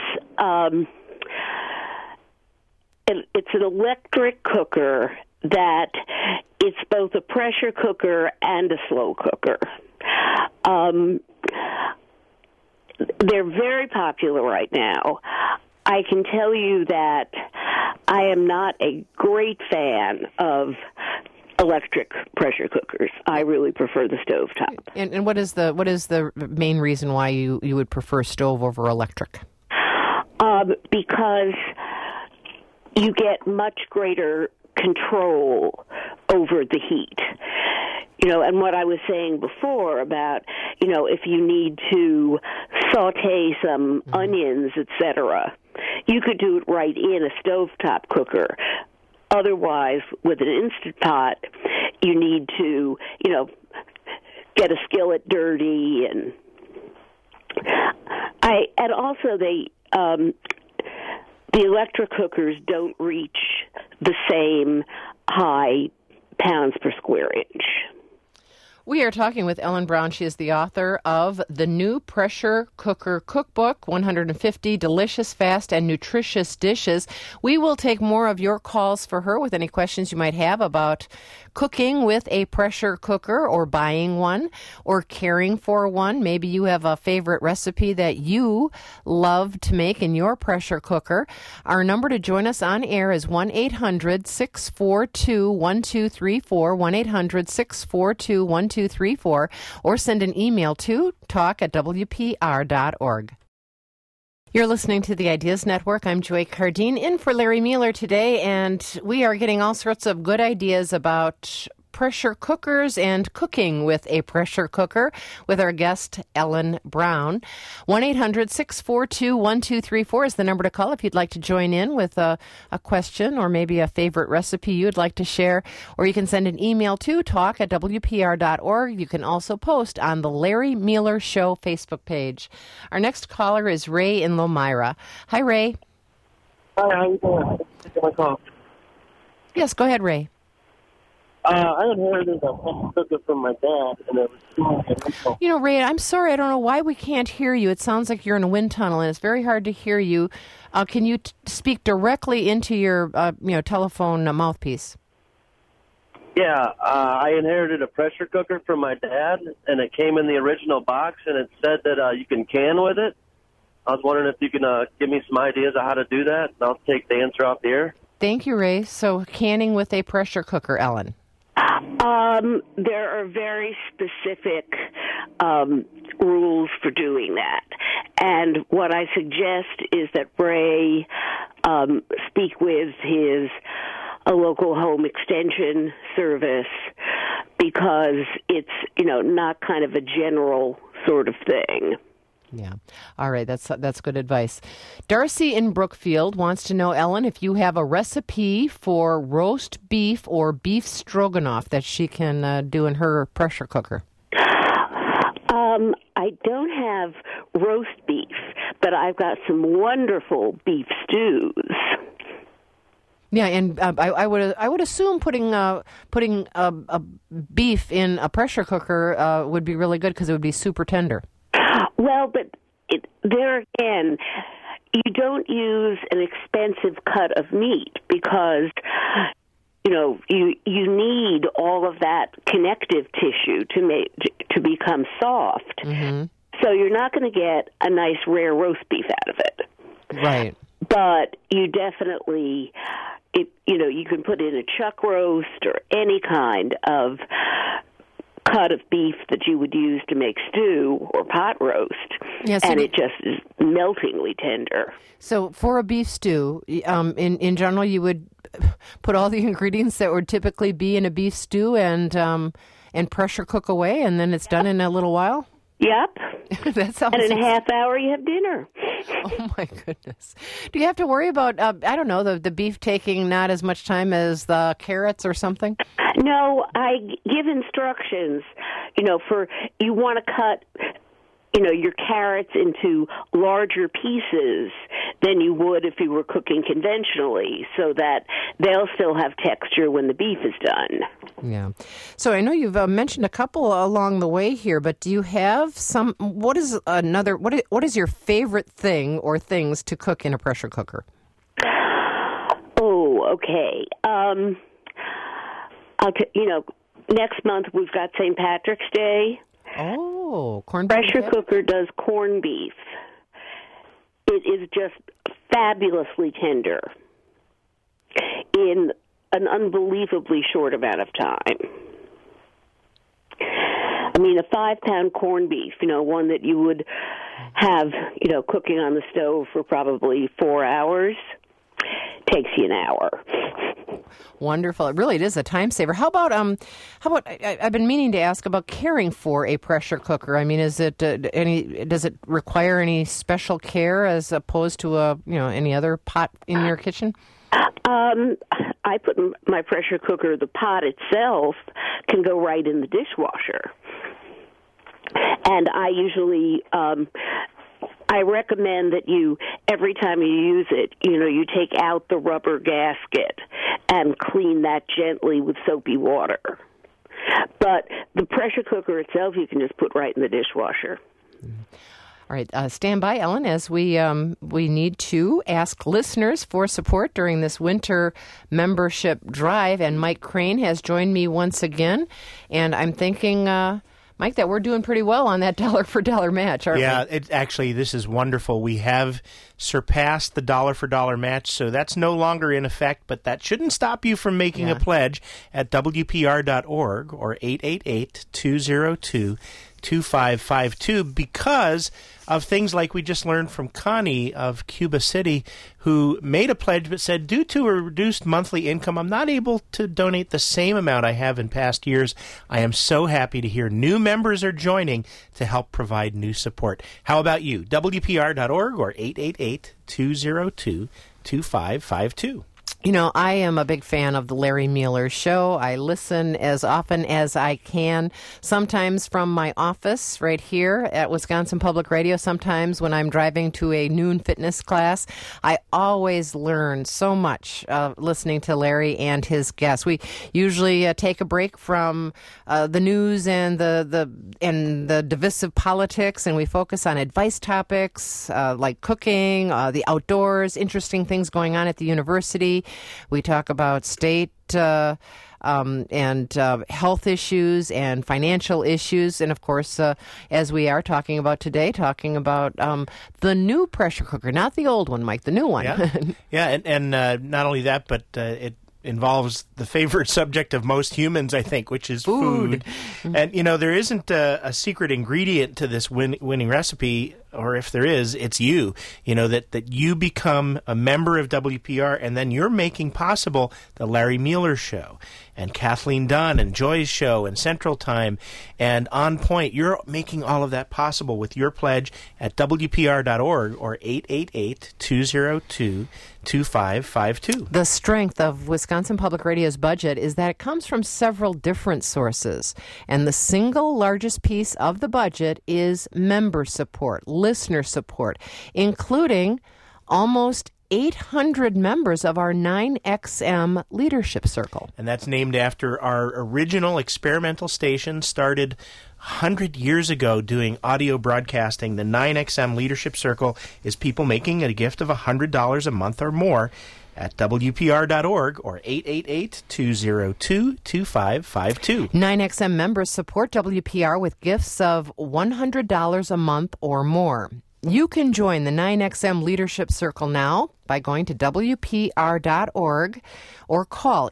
it's an electric cooker that it's both a pressure cooker and a slow cooker. They're very popular right now. I can tell you that I am not a great fan of electric pressure cookers. I really prefer the stovetop. And what is the main reason why you would prefer stove over electric? Because you get much greater control over the heat. And what I was saying before about, if you need to saute some onions, etc., you could do it right in a stovetop cooker. Otherwise, with an Instant Pot, you need to, get a skillet dirty, and also the electric cookers don't reach the same high pounds per square inch. We are talking with Ellen Brown. She is the author of the new Pressure Cooker Cookbook, 150 Delicious, Fast, and Nutritious Dishes. We will take more of your calls for her with any questions you might have about cooking with a pressure cooker or buying one or caring for one. Maybe you have a favorite recipe that you love to make in your pressure cooker. Our number to join us on air is 1-800-642-1234, 1-800-642-1234, or send an email to talk@wpr.org. You're listening to the Ideas Network. I'm Joy Cardine in for Larry Mueller today, and we are getting all sorts of good ideas about pressure cookers and cooking with a pressure cooker with our guest, Ellen Brown. 1-800-642-1234 is the number to call if you'd like to join in with a question or maybe a favorite recipe you'd like to share. Or you can send an email to talk@wpr.org. You can also post on the Larry Mueller Show Facebook page. Our next caller is Ray in Lomira. Hi, Ray. Hi, how you doing? Taking my call. Yes, go ahead, Ray. I inherited a pressure cooker from my dad, and it was You know, Ray, I'm sorry. I don't know why we can't hear you. It sounds like you're in a wind tunnel, and it's very hard to hear you. Can you speak directly into your, telephone mouthpiece? Yeah, I inherited a pressure cooker from my dad, and it came in the original box, and it said that you can can with it. I was wondering if you can give me some ideas of how to do that, and I'll take the answer off the air. Thank you, Ray. So, canning with a pressure cooker, Ellen. There are very specific rules for doing that. And what I suggest is that Ray speak with a local home extension service, because it's, not kind of a general sort of thing. Yeah. All right. That's good advice. Darcy in Brookfield wants to know, Ellen, if you have a recipe for roast beef or beef stroganoff that she can do in her pressure cooker. I don't have roast beef, but I've got some wonderful beef stews. Yeah, and I would assume putting a beef in a pressure cooker would be really good because it would be super tender. Well, but there again, you don't use an expensive cut of meat because, you need all of that connective tissue to become soft. Mm-hmm. So you're not going to get a nice rare roast beef out of it. Right. But you definitely, you can put in a chuck roast or any kind of cut of beef that you would use to make stew or pot roast, and it just is meltingly tender. So for a beef stew, in general, you would put all the ingredients that would typically be in a beef stew and pressure cook away, and then it's done in a little while? Yep. That sounds. And in a half hour, you have dinner. Oh, my goodness. Do you have to worry about, the beef taking not as much time as the carrots or something? No, I give instructions, you want to cut, your carrots into larger pieces than you would if you were cooking conventionally, so that they'll still have texture when the beef is done. Yeah. So I know you've mentioned a couple along the way here, but do you have what is your favorite thing or things to cook in a pressure cooker? Oh, okay. Next month we've got St. Patrick's Day. Oh, corned beef. Pressure cooker does corned beef. It is just fabulously tender in an unbelievably short amount of time. I mean, a 5-pound corned beef, one that you would have, cooking on the stove for probably 4 hours, takes you an hour. Wonderful. It really is a time saver. How about I've been meaning to ask about caring for a pressure cooker. I mean, is it does it require any special care as opposed to any other pot in your kitchen? I put my pressure cooker, the pot itself can go right in the dishwasher. And I usually I recommend that every time you use it, you take out the rubber gasket and clean that gently with soapy water. But the pressure cooker itself, you can just put right in the dishwasher. All right, stand by, Ellen, as we need to ask listeners for support during this winter membership drive. And Mike Crane has joined me once again. And I'm thinking, Mike, that we're doing pretty well on that dollar-for-dollar match, aren't we? Yeah, actually, this is wonderful. We have surpassed the dollar-for-dollar match, so that's no longer in effect, but that shouldn't stop you from making a pledge at WPR.org or 888-202-2552 because of things like we just learned from Connie of Cuba City, who made a pledge but said, due to a reduced monthly income, I'm not able to donate the same amount I have in past years. I am so happy to hear new members are joining to help provide new support. How about you? WPR.org or 888-202-2552. You know, I am a big fan of the Larry Mueller Show. I listen as often as I can, sometimes from my office right here at Wisconsin Public Radio, sometimes when I'm driving to a noon fitness class. I always learn so much listening to Larry and his guests. We usually take a break from the news and the divisive politics, and we focus on advice topics like cooking, the outdoors, interesting things going on at the university. We talk about state and health issues and financial issues. And, of course, as we are talking about today, talking about the new pressure cooker, not the old one, Mike, the new one. Yeah, and not only that, but it involves the favorite subject of most humans, I think, which is food. And, you know, there isn't a secret ingredient to this winning recipe, or if there is, it's you. You know, that you become a member of WPR, and then you're making possible the Larry Mueller Show and Kathleen Dunn and Joy's Show and Central Time and On Point. You're making all of that possible with your pledge at WPR.org or 888-202-2552. The strength of Wisconsin Public Radio's budget is that it comes from several different sources, and the single largest piece of the budget is member support, listener support, including almost 800 members of our 9XM Leadership Circle. And that's named after our original experimental station, started 100 years ago doing audio broadcasting. The 9XM Leadership Circle is people making a gift of $100 a month or more at WPR.org or 888-202-2552. 9XM members support WPR with gifts of $100 a month or more. You can join the 9XM Leadership Circle now by going to WPR.org or call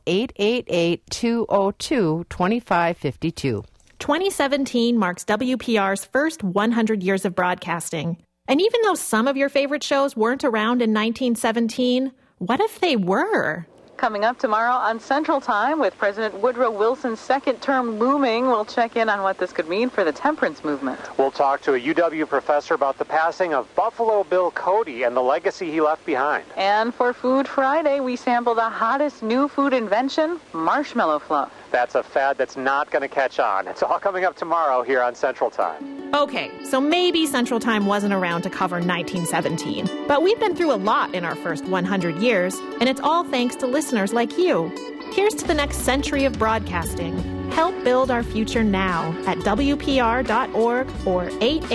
888-202-2552. 2017 marks WPR's first 100 years of broadcasting. And even though some of your favorite shows weren't around in 1917, what if they were? Coming up tomorrow on Central Time with President Woodrow Wilson's second term looming, we'll check in on what this could mean for the temperance movement. We'll talk to a UW professor about the passing of Buffalo Bill Cody and the legacy he left behind. And for Food Friday, we sample the hottest new food invention, marshmallow fluff. That's a fad that's not going to catch on. It's all coming up tomorrow here on Central Time. Okay, so maybe Central Time wasn't around to cover 1917, but we've been through a lot in our first 100 years, and it's all thanks to listeners like you. Here's to the next century of broadcasting. Help build our future now at WPR.org or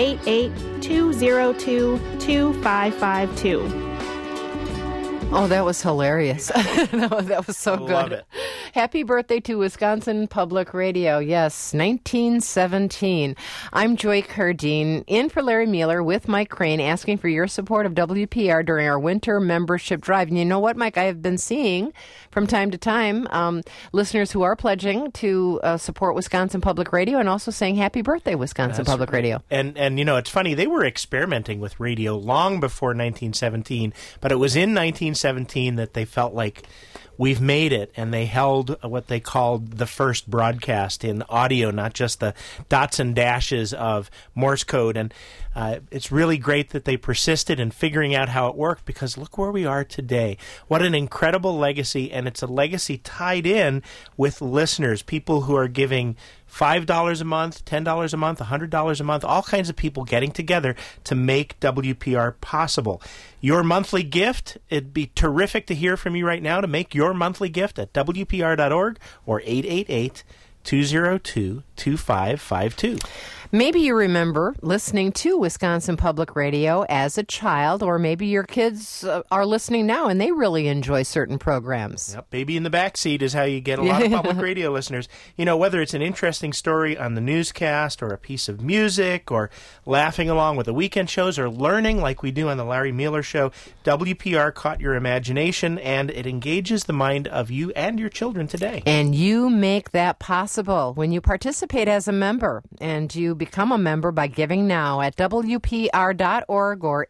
888-202-2552. Oh, that was hilarious. That was so good. Love it. Happy birthday to Wisconsin Public Radio. Yes, 1917. I'm Joy Cardine, in for Larry Mueller with Mike Crane, asking for your support of WPR during our winter membership drive. And you know what, Mike? I have been seeing from time to time listeners who are pledging to support Wisconsin Public Radio and also saying happy birthday, Wisconsin Public Radio. And you know, it's funny, they were experimenting with radio long before 1917, but it was in 1917 that they felt like we've made it, and they held what they called the first broadcast in audio, not just the dots and dashes of Morse code. And it's really great that they persisted in figuring out how it worked, because look where we are today. What an incredible legacy, and it's a legacy tied in with listeners, people who are giving $5 a month, $10 a month, $100 a month, all kinds of people getting together to make WPR possible. Your monthly gift, it'd be terrific to hear from you right now to make your monthly gift at WPR.org or 202-2552. Maybe you remember listening to Wisconsin Public Radio as a child, or maybe your kids are listening now and they really enjoy certain programs. Yep, baby in the backseat is how you get a lot of public radio listeners. You know, whether it's an interesting story on the newscast or a piece of music or laughing along with the weekend shows or learning like we do on the Larry Mueller Show, WPR caught your imagination and it engages the mind of you and your children today. And you make that possible when you participate as a member, and you become a member by giving now at WPR.org or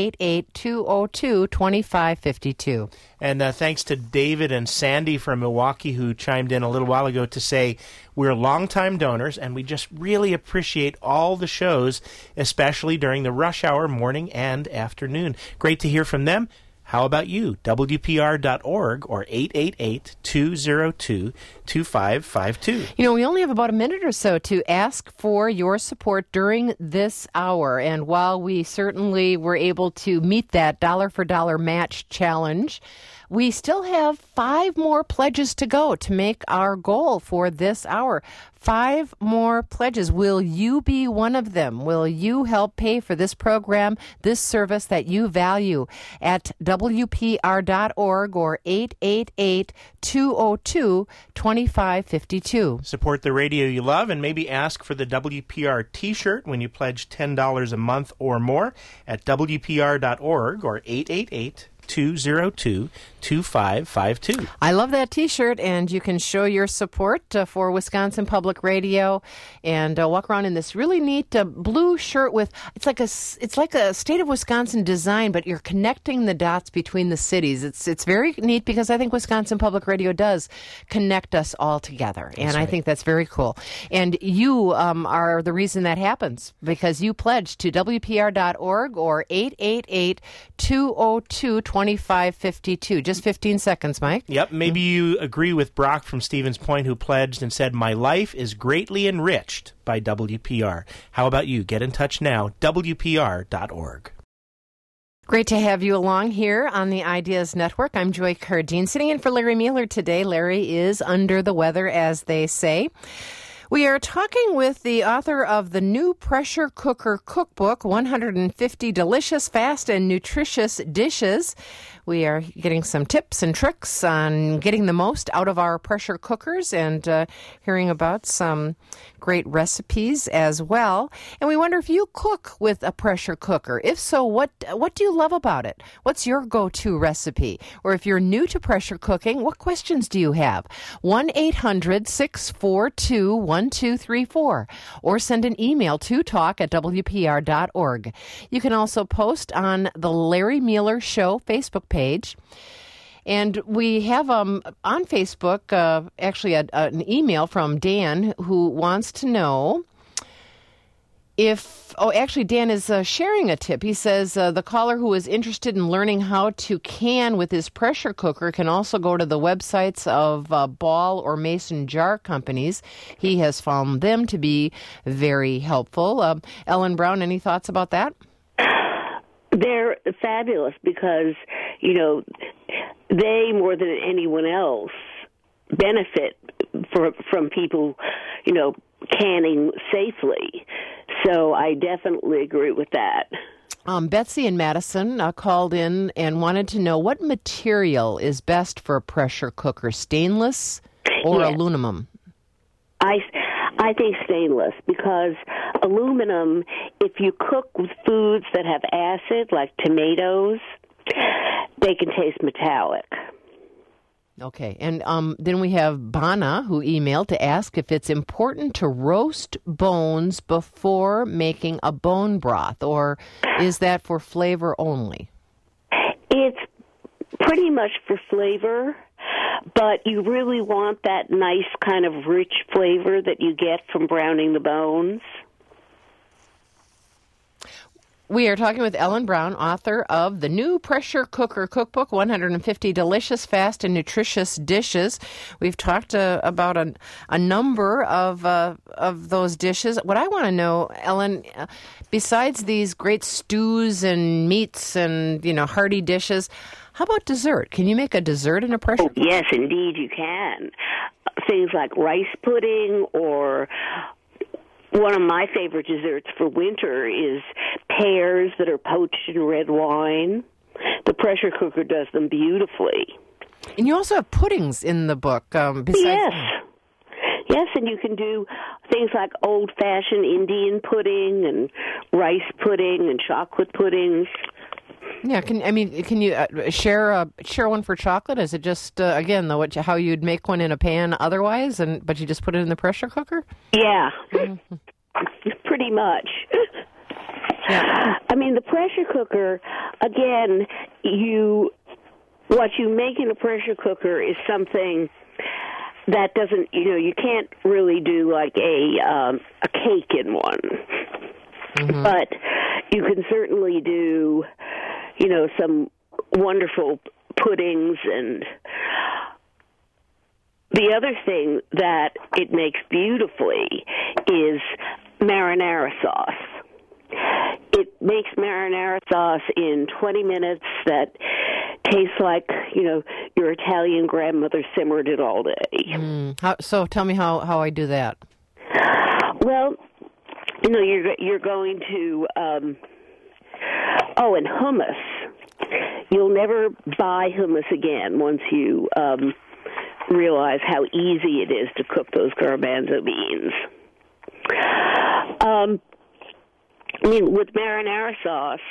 888-202-2552. And thanks to David and Sandy from Milwaukee who chimed in a little while ago to say we're longtime donors and we just really appreciate all the shows, especially during the rush hour, morning and afternoon. Great to hear from them. How about you? WPR.org or 888-202-2552. You know, we only have about a minute or so to ask for your support during this hour. And while we certainly were able to meet that dollar-for-dollar match challenge, we still have 5 more pledges to go to make our goal for this hour. 5 more pledges. Will you be one of them? Will you help pay for this program, this service that you value at WPR.org or 888-202-2552? Support the radio you love and maybe ask for the WPR T-shirt when you pledge $10 a month or more at WPR.org or 888-202-2552. I love that T-shirt, and you can show your support for Wisconsin Public Radio and walk around in this really neat blue shirt with it's like a state of Wisconsin design, but you're connecting the dots between the cities. It's very neat because I think Wisconsin Public Radio does connect us all together, and I think that's very cool. And you are the reason that happens because you pledge to WPR.org or 888-202-2552. Just 15 seconds, Mike. Yep, maybe you agree with Brock from Stevens Point who pledged and said, my life is greatly enriched by WPR. How about you? Get in touch now, WPR.org. Great to have you along here on the Ideas Network. I'm Joy Cardine, sitting in for Larry Mueller today. Larry is under the weather, as they say. We are talking with the author of the new Pressure Cooker Cookbook, 150 Delicious, Fast, and Nutritious Dishes. We are getting some tips and tricks on getting the most out of our pressure cookers and hearing about some great recipes as well. And we wonder if you cook with a pressure cooker. If so, what do you love about it? What's your go-to recipe? Or if you're new to pressure cooking, what questions do you have? 1-800-642-1234 or send an email to talk@WPR.org. You can also post on the Larry Mueller Show Facebook page. And we have on Facebook actually an email from Dan who wants to know Dan is sharing a tip. He says the caller who is interested in learning how to can with his pressure cooker can also go to the websites of Ball or Mason jar companies. He has found them to be very helpful. Ellen Brown, any thoughts about that? They're fabulous because, you know, they, more than anyone else, benefit from people, you know, canning safely. So I definitely agree with that. Betsy in Madison called in and wanted to know what material is best for a pressure cooker, stainless or aluminum? I think stainless because aluminum, if you cook with foods that have acid, like tomatoes, they can taste metallic. Okay, and then we have Bana who emailed to ask if it's important to roast bones before making a bone broth, or is that for flavor only? It's pretty much for flavor, but you really want that nice kind of rich flavor that you get from browning the bones. We are talking with Ellen Brown, author of the new Pressure Cooker Cookbook, 150 Delicious, Fast, and Nutritious Dishes. We've talked about a number of those dishes. What I want to know, Ellen, besides these great stews and meats and, hearty dishes, how about dessert? Can you make a dessert in a pressure cooker? Yes, indeed you can. Things like rice pudding, or one of my favorite desserts for winter is pears that are poached in red wine. The pressure cooker does them beautifully. And you also have puddings in the book. Yes, and you can do things like old-fashioned Indian pudding and rice pudding and chocolate puddings. Yeah, can you share one for chocolate? Is it just again how you'd make one in a pan otherwise, but you just put it in the pressure cooker? Yeah, pretty much. Yeah. The pressure cooker, again, what you make in a pressure cooker is something that doesn't, you can't really do like a cake in one, but you can certainly do, some wonderful puddings. And the other thing that it makes beautifully is marinara sauce. It makes marinara sauce in 20 minutes that tastes like, your Italian grandmother simmered it all day. So tell me how I do that. Well, you're going to, and hummus. You'll never buy hummus again once you realize how easy it is to cook those garbanzo beans. With marinara sauce,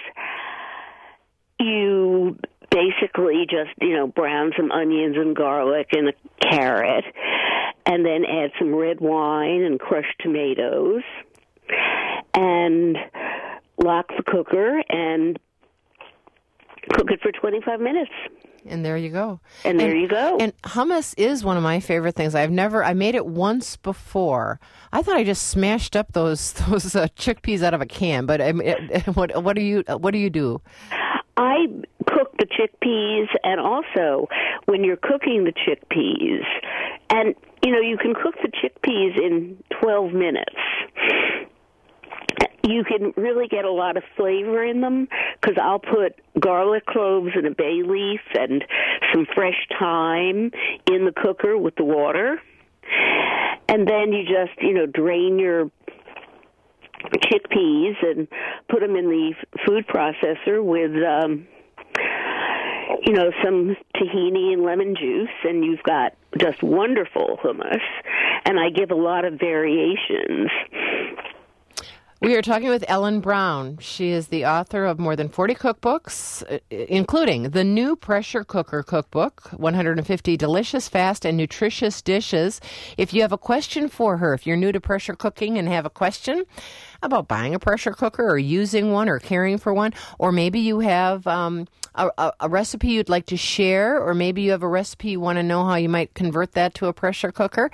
you basically just, brown some onions and garlic and a carrot, and then add some red wine and crushed tomatoes, and lock the cooker and cook it for 25 minutes. And there you go. And there you go. And hummus is one of my favorite things. I made it once before. I thought I just smashed up those chickpeas out of a can. But what do you do? I cook the chickpeas, and also when you're cooking the chickpeas, and you can cook the chickpeas in 12 minutes. You can really get a lot of flavor in them, because I'll put garlic cloves and a bay leaf and some fresh thyme in the cooker with the water. And then you just, drain your chickpeas and put them in the food processor with, some tahini and lemon juice, and you've got just wonderful hummus. And I give a lot of variations. We are talking with Ellen Brown. She is the author of more than 40 cookbooks, including the new Pressure Cooker Cookbook, 150 Delicious, Fast, and Nutritious Dishes. If you have a question for her, if you're new to pressure cooking and have a question about buying a pressure cooker or using one or caring for one, or maybe you have a recipe you'd like to share, or maybe you have a recipe you want to know how you might convert that to a pressure cooker,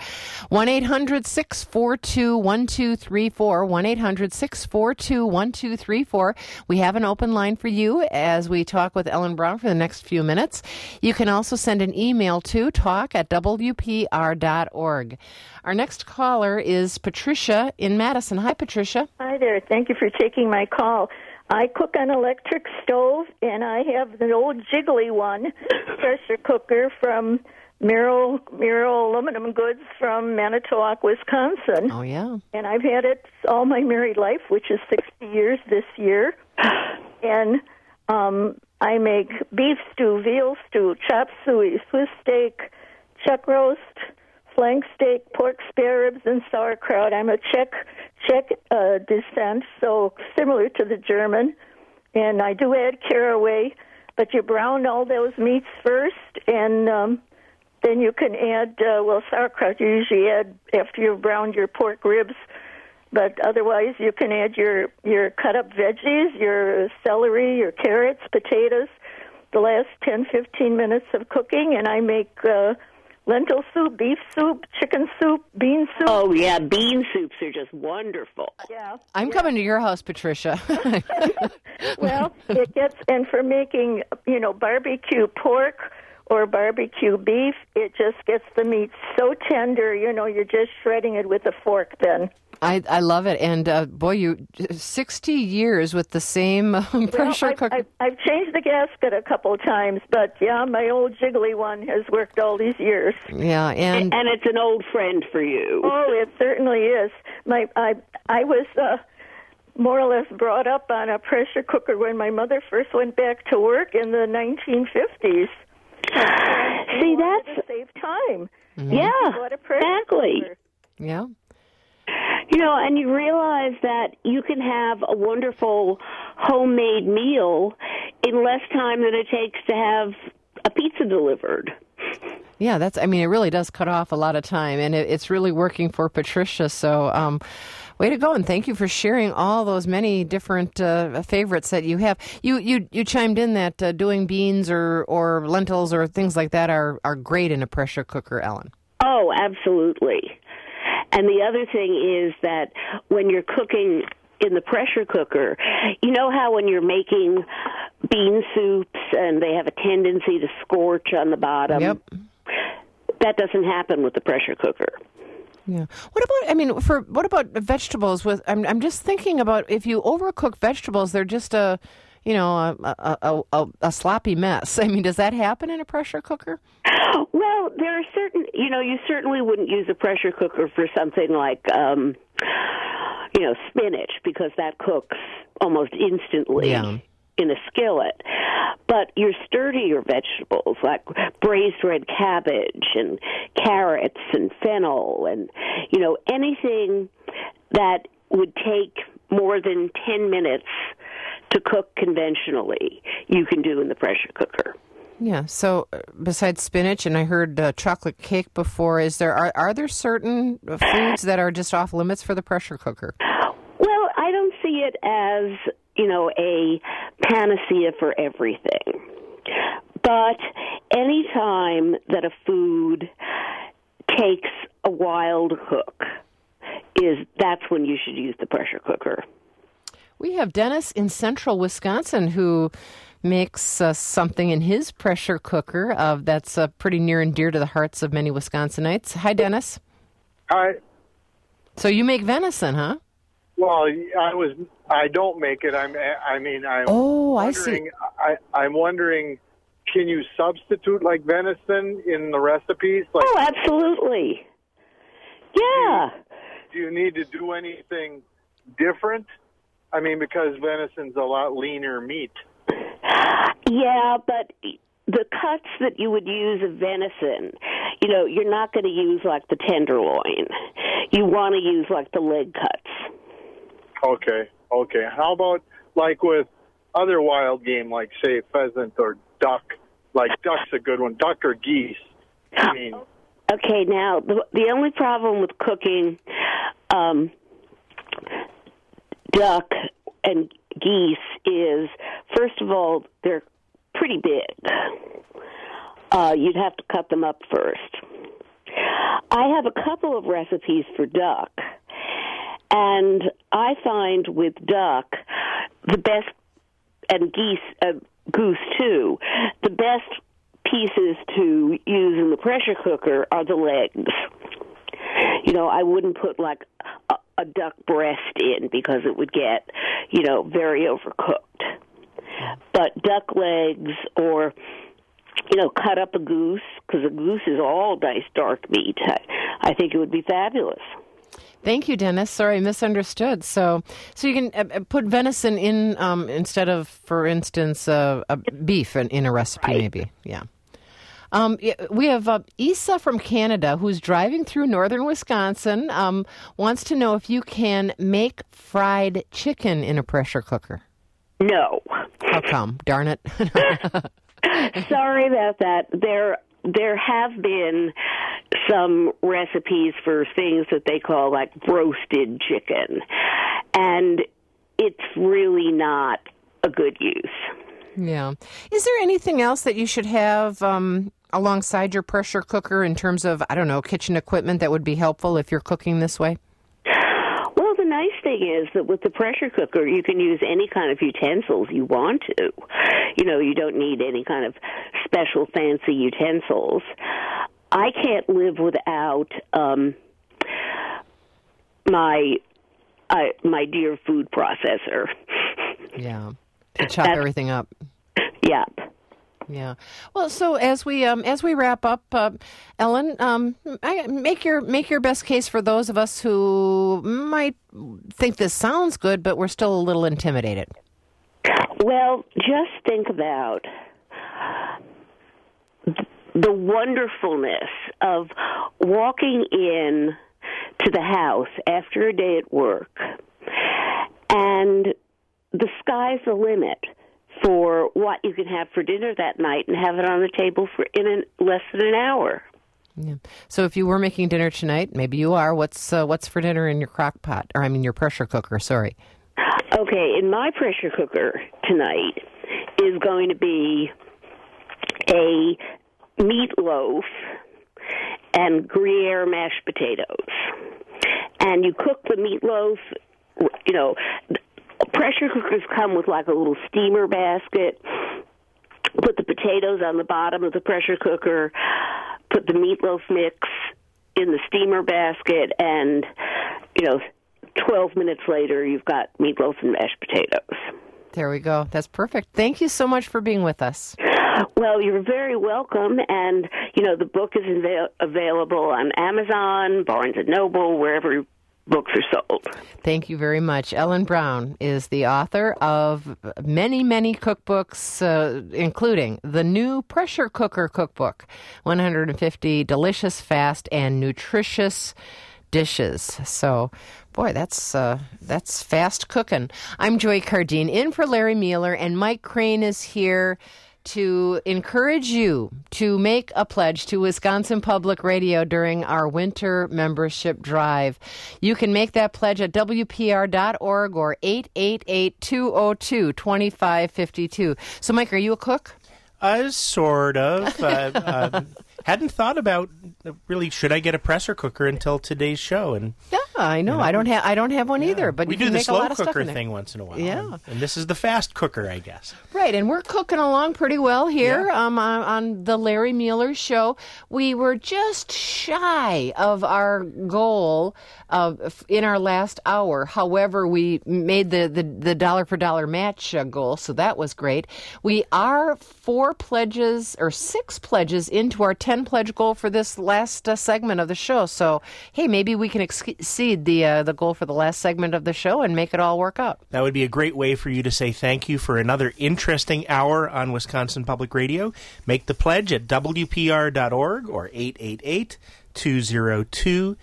1-800-642-1234, 1-800-642-1234. We have an open line for you as we talk with Ellen Brown for the next few minutes. You can also send an email to talk@wpr.org. Our next caller is Patricia in Madison. Hi, Patricia. Hi there. Thank you for taking my call. I cook on electric stove, and I have the old jiggly one pressure cooker from Miro Aluminum Goods from Manitowoc, Wisconsin. Oh, yeah. And I've had it all my married life, which is 60 years this year. And I make beef stew, veal stew, chop suey, Swiss steak, chuck roast, flank steak, pork spare ribs, and sauerkraut. I'm a Czech descent, so similar to the German. And I do add caraway, but you brown all those meats first, and then you can add, sauerkraut you usually add after you've browned your pork ribs. But otherwise, you can add your cut-up veggies, your celery, your carrots, potatoes, the last 10, 15 minutes of cooking, and I make lentil soup, beef soup, chicken soup, bean soup. Oh, yeah, bean soups are just wonderful. Yeah. I'm coming to your house, Patricia. Well, it gets, and for making, barbecue pork or barbecue beef, it just gets the meat so tender, you're just shredding it with a fork then. I love it. And, boy, 60 years with the same pressure cooker. I've changed the gasket a couple times, but, yeah, my old jiggly one has worked all these years. Yeah, and it's an old friend for you. Oh, it certainly is. I was more or less brought up on a pressure cooker when my mother first went back to work in the 1950s. See, that's... to save time. Yeah, exactly. Cooker. Yeah. And you realize that you can have a wonderful homemade meal in less time than it takes to have a pizza delivered. Yeah, it really does cut off a lot of time, and it's really working for Patricia. So, way to go, and thank you for sharing all those many different favorites that you have. You chimed in that doing beans or lentils or things like that are great in a pressure cooker, Ellen. Oh, absolutely. And the other thing is that when you're cooking in the pressure cooker, you know how when you're making bean soups and they have a tendency to scorch on the bottom? Yep. That doesn't happen with the pressure cooker. Yeah. What about vegetables? I'm just thinking about if you overcook vegetables, they're just a sloppy mess. Does that happen in a pressure cooker? Well, there are certain, you certainly wouldn't use a pressure cooker for something like, spinach, because that cooks almost instantly in a skillet. But your sturdier vegetables, like braised red cabbage and carrots and fennel and, anything that would take more than 10 minutes to cook conventionally, you can do in the pressure cooker. Yeah. So besides spinach, and I heard chocolate cake before, are there certain foods that are just off limits for the pressure cooker? Well, I don't see it as, a panacea for everything. But any time that a food takes a wild hook, that's when you should use the pressure cooker. We have Dennis in central Wisconsin who makes something in his pressure cooker that's pretty near and dear to the hearts of many Wisconsinites. Hi, Dennis. Hi. So you make venison, huh? Well, I don't make it. I'm I see. I'm wondering, can you substitute like venison in the recipes? Oh, absolutely. Yeah. Do you need to do anything different? Because venison's a lot leaner meat. Yeah, but the cuts that you would use of venison, you're not going to use like the tenderloin. You want to use like the leg cuts. Okay. How about like with other wild game, like say pheasant or duck? Like duck's a good one. Duck or geese. Okay, now the only problem with cooking duck and geese is, first of all, they're pretty big. You'd have to cut them up first. I have a couple of recipes for duck, and I find with duck, the best, and goose too, the best pieces to use in the pressure cooker are the legs. I wouldn't put like a duck breast in because it would get, very overcooked. But duck legs or, cut up a goose, because a goose is all nice dark meat. I think it would be fabulous. Thank you, Dennis. Sorry, I misunderstood. So you can put venison in instead of, for instance, a beef in a recipe, right. Maybe. Yeah. We have Isa from Canada who's driving through northern Wisconsin, wants to know if you can make fried chicken in a pressure cooker. No. How come? Darn it. Sorry about that. There have been some recipes for things that they call like roasted chicken, and it's really not a good use. Yeah. Is there anything else that you should have alongside your pressure cooker in terms of, I don't know, kitchen equipment that would be helpful if you're cooking this way? Well, the nice thing is that with the pressure cooker, you can use any kind of utensils you want to. You know, you don't need any kind of special fancy utensils. I can't live without my dear food processor. Yeah, to chop everything up. Yep. Yeah. Well, so as we wrap up, Ellen, make your best case for those of us who might think this sounds good, but we're still a little intimidated. Well, just think about the wonderfulness of walking in to the house after a day at work, and the sky's the limit for what you can have for dinner that night, and have it on the table in less than an hour. Yeah. So if you were making dinner tonight, maybe you are. What's for dinner in your crock pot, or your pressure cooker? Sorry. Okay, in my pressure cooker tonight is going to be a meatloaf and Gruyere mashed potatoes. And you cook the meatloaf, pressure cookers come with like a little steamer basket. Put the potatoes on the bottom of the pressure cooker, put the meatloaf mix in the steamer basket, and, 12 minutes later, you've got meatloaf and mashed potatoes. There we go. That's perfect. Thank you so much for being with us. Well, you're very welcome, and, the book is available on Amazon, Barnes & Noble, wherever books are sold. Thank you very much. Ellen Brown is the author of many, many cookbooks, including the new Pressure Cooker Cookbook, 150 delicious, fast, and nutritious dishes. So, boy, that's fast cooking. I'm Joy Cardine, in for Larry Mueller, and Mike Crane is here to encourage you to make a pledge to Wisconsin Public Radio during our winter membership drive. You can make that pledge at WPR.org or 888-202-2552. So, Mike, are you a cook? Sort of. Hadn't thought about really, should I get a pressure cooker until today's show? And yeah, I know. I don't have one either. But we you do can the make slow a lot of stuff cooker in there. thing once in a while. Yeah, and this is the fast cooker, I guess. Right, and we're cooking along pretty well here on the Larry Mueller Show. We were just shy of our goal in our last hour. However, we made the dollar for dollar match goal, so that was great. We are 6 pledges into our 10 pledge goal for this last segment of the show. So, hey, maybe we can exceed the goal for the last segment of the show and make it all work out. That would be a great way for you to say thank you for another interesting hour on Wisconsin Public Radio. Make the pledge at WPR.org or 888-202-2552.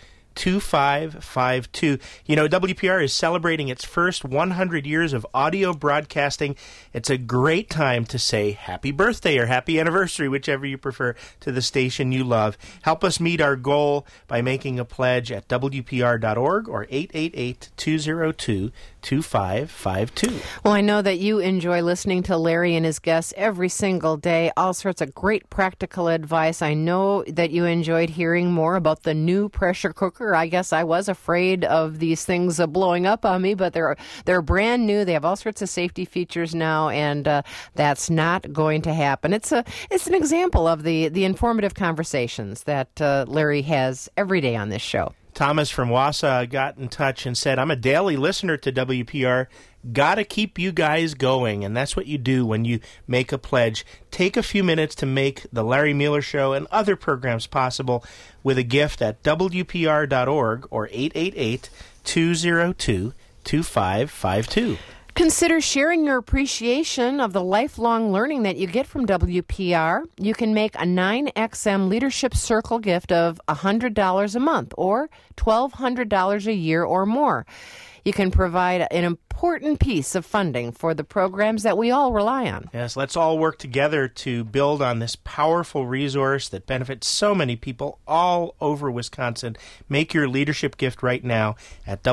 WPR is celebrating its first 100 years of audio broadcasting. It's a great time to say happy birthday or happy anniversary, whichever you prefer, to the station you love. Help us meet our goal by making a pledge at WPR.org or 888-202-2552. Well, I know that you enjoy listening to Larry and his guests every single day. All sorts of great practical advice. I know that you enjoyed hearing more about the new pressure cooker. I guess I was afraid of these things blowing up on me, but they're brand new. They have all sorts of safety features now, and that's not going to happen. It's an example of the informative conversations that Larry has every day on this show. Thomas from Wausau got in touch and said, I'm a daily listener to WPR. Got to keep you guys going. And that's what you do when you make a pledge. Take a few minutes to make the Larry Mueller Show and other programs possible with a gift at WPR.org or 888-202-2552. Consider sharing your appreciation of the lifelong learning that you get from WPR. You can make a 9XM Leadership Circle gift of $100 a month or $1,200 a year or more. You can provide an important piece of funding for the programs that we all rely on. Yes, let's all work together to build on this powerful resource that benefits so many people all over Wisconsin. Make your leadership gift right now at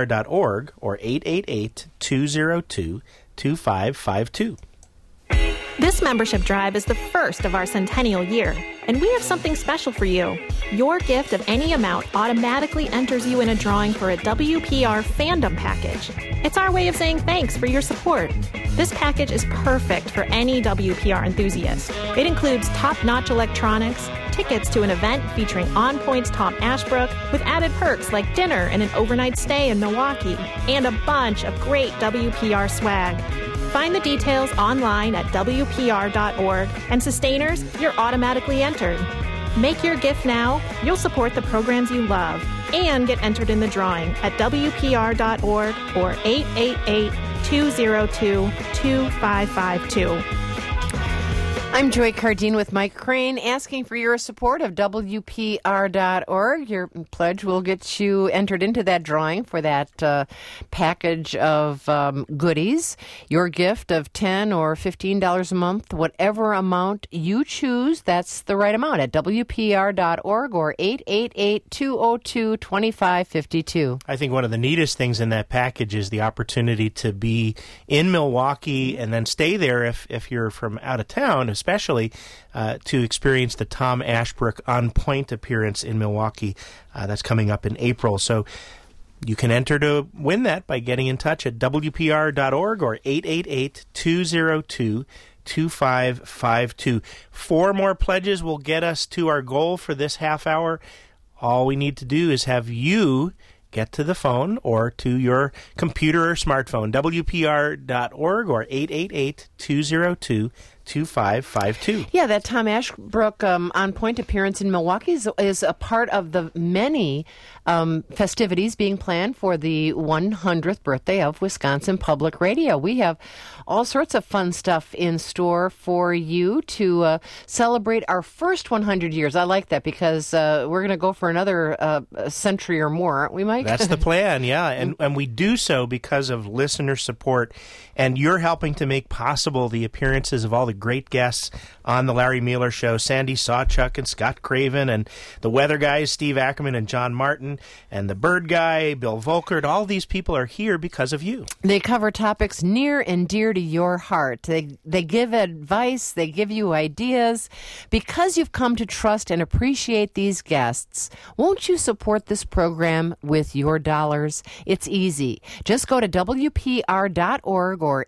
WPR.org or 888-202-2552. This membership drive is the first of our centennial year, and we have something special for you. Your gift of any amount automatically enters you in a drawing for a WPR fandom package. It's our way of saying thanks for your support. This package is perfect for any WPR enthusiast. It includes top-notch electronics, tickets to an event featuring On Point's Tom Ashbrook, with added perks like dinner and an overnight stay in Milwaukee, and a bunch of great WPR swag. Find the details online at WPR.org, and Sustainers, you're automatically entered. Make your gift now. You'll support the programs you love and get entered in the drawing at WPR.org or 888-202-2552. I'm Joy Cardine with Mike Crane, asking for your support of WPR.org. Your pledge will get you entered into that drawing for that package of goodies. Your gift of $10 or $15 a month, whatever amount you choose, that's the right amount at WPR.org or 888-202-2552. I think one of the neatest things in that package is the opportunity to be in Milwaukee and then stay there if you're from out of town, especially to experience the Tom Ashbrook On Point appearance in Milwaukee. That's coming up in April. So you can enter to win that by getting in touch at WPR.org or 888-202-2552. 4 more pledges will get us to our goal for this half hour. All we need to do is have you get to the phone or to your computer or smartphone, WPR.org or 888-202-2552. Yeah, that Tom Ashbrook On Point appearance in Milwaukee is a part of the many festivities being planned for the 100th birthday of Wisconsin Public Radio. We have all sorts of fun stuff in store for you to celebrate our first 100 years. I like that because we're going to go for another century or more, aren't we, Mike? That's the plan, yeah. And we do so because of listener support. And you're helping to make possible the appearances of all the great guests on the Larry Mueller Show, Sandy Sawchuk and Scott Craven, and the weather guys, Steve Ackerman and John Martin, and the bird guy, Bill Volkert. All these people are here because of you. They cover topics near and dear to your heart. They give advice. They give you ideas. Because you've come to trust and appreciate these guests, won't you support this program with your dollars? It's easy. Just go to WPR.org or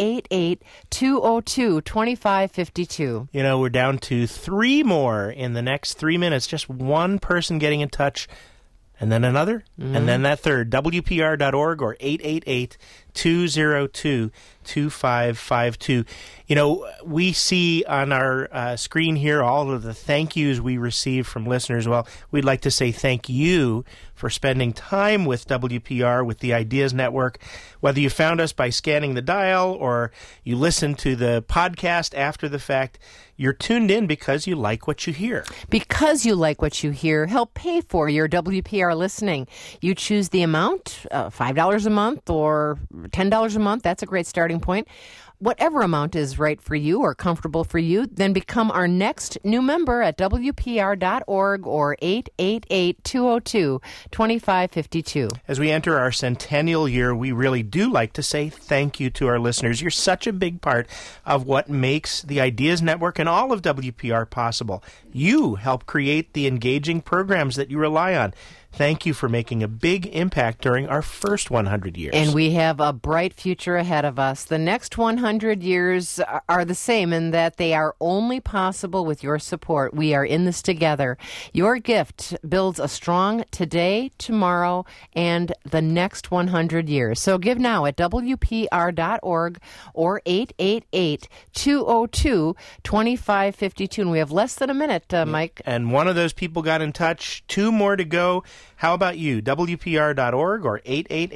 888-202-2552. You know, we're down to 3 more in the next 3 minutes. Just one person getting in touch, and then another, and then that third. WPR.org or 888-202-2552. You know, we see on our screen here all of the thank yous we receive from listeners. Well, we'd like to say thank you for spending time with WPR, with the Ideas Network. Whether you found us by scanning the dial or you listened to the podcast after the fact, you're tuned in because you like what you hear. Because you like what you hear, help pay for your WPR listening. You choose the amount, $5 a month or $10 a month. That's a great starting point. Whatever amount is right for you or comfortable for you, then become our next new member at WPR.org or 888-202-2552. As we enter our centennial year, we really do like to say thank you to our listeners. You're such a big part of what makes the Ideas Network and all of WPR possible. You help create the engaging programs that you rely on. Thank you for making a big impact during our first 100 years. And we have a bright future ahead of us. The next 100 years are the same in that they are only possible with your support. We are in this together. Your gift builds a strong today, tomorrow, and the next 100 years. So give now at WPR.org or 888-202-2552. And we have less than a minute, Mike. And one of those people got in touch. 2 more to go. How about you? WPR.org or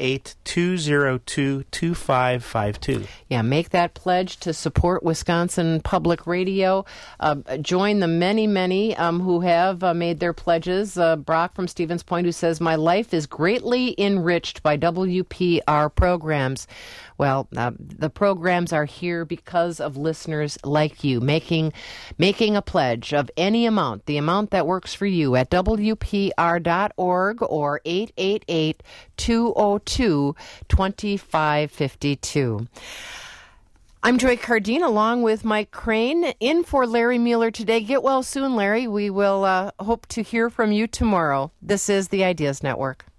888-202-2552. Yeah, make that pledge to support Wisconsin Public Radio. Join the many, many who have made their pledges. Brock from Stevens Point, who says, my life is greatly enriched by WPR programs. Well, the programs are here because of listeners like you, making a pledge of any amount, the amount that works for you at WPR.org or 888-202-2552. I'm Joy Cardine along with Mike Crane in for Larry Mueller today. Get well soon, Larry. We will hope to hear from you tomorrow. This is the Ideas Network.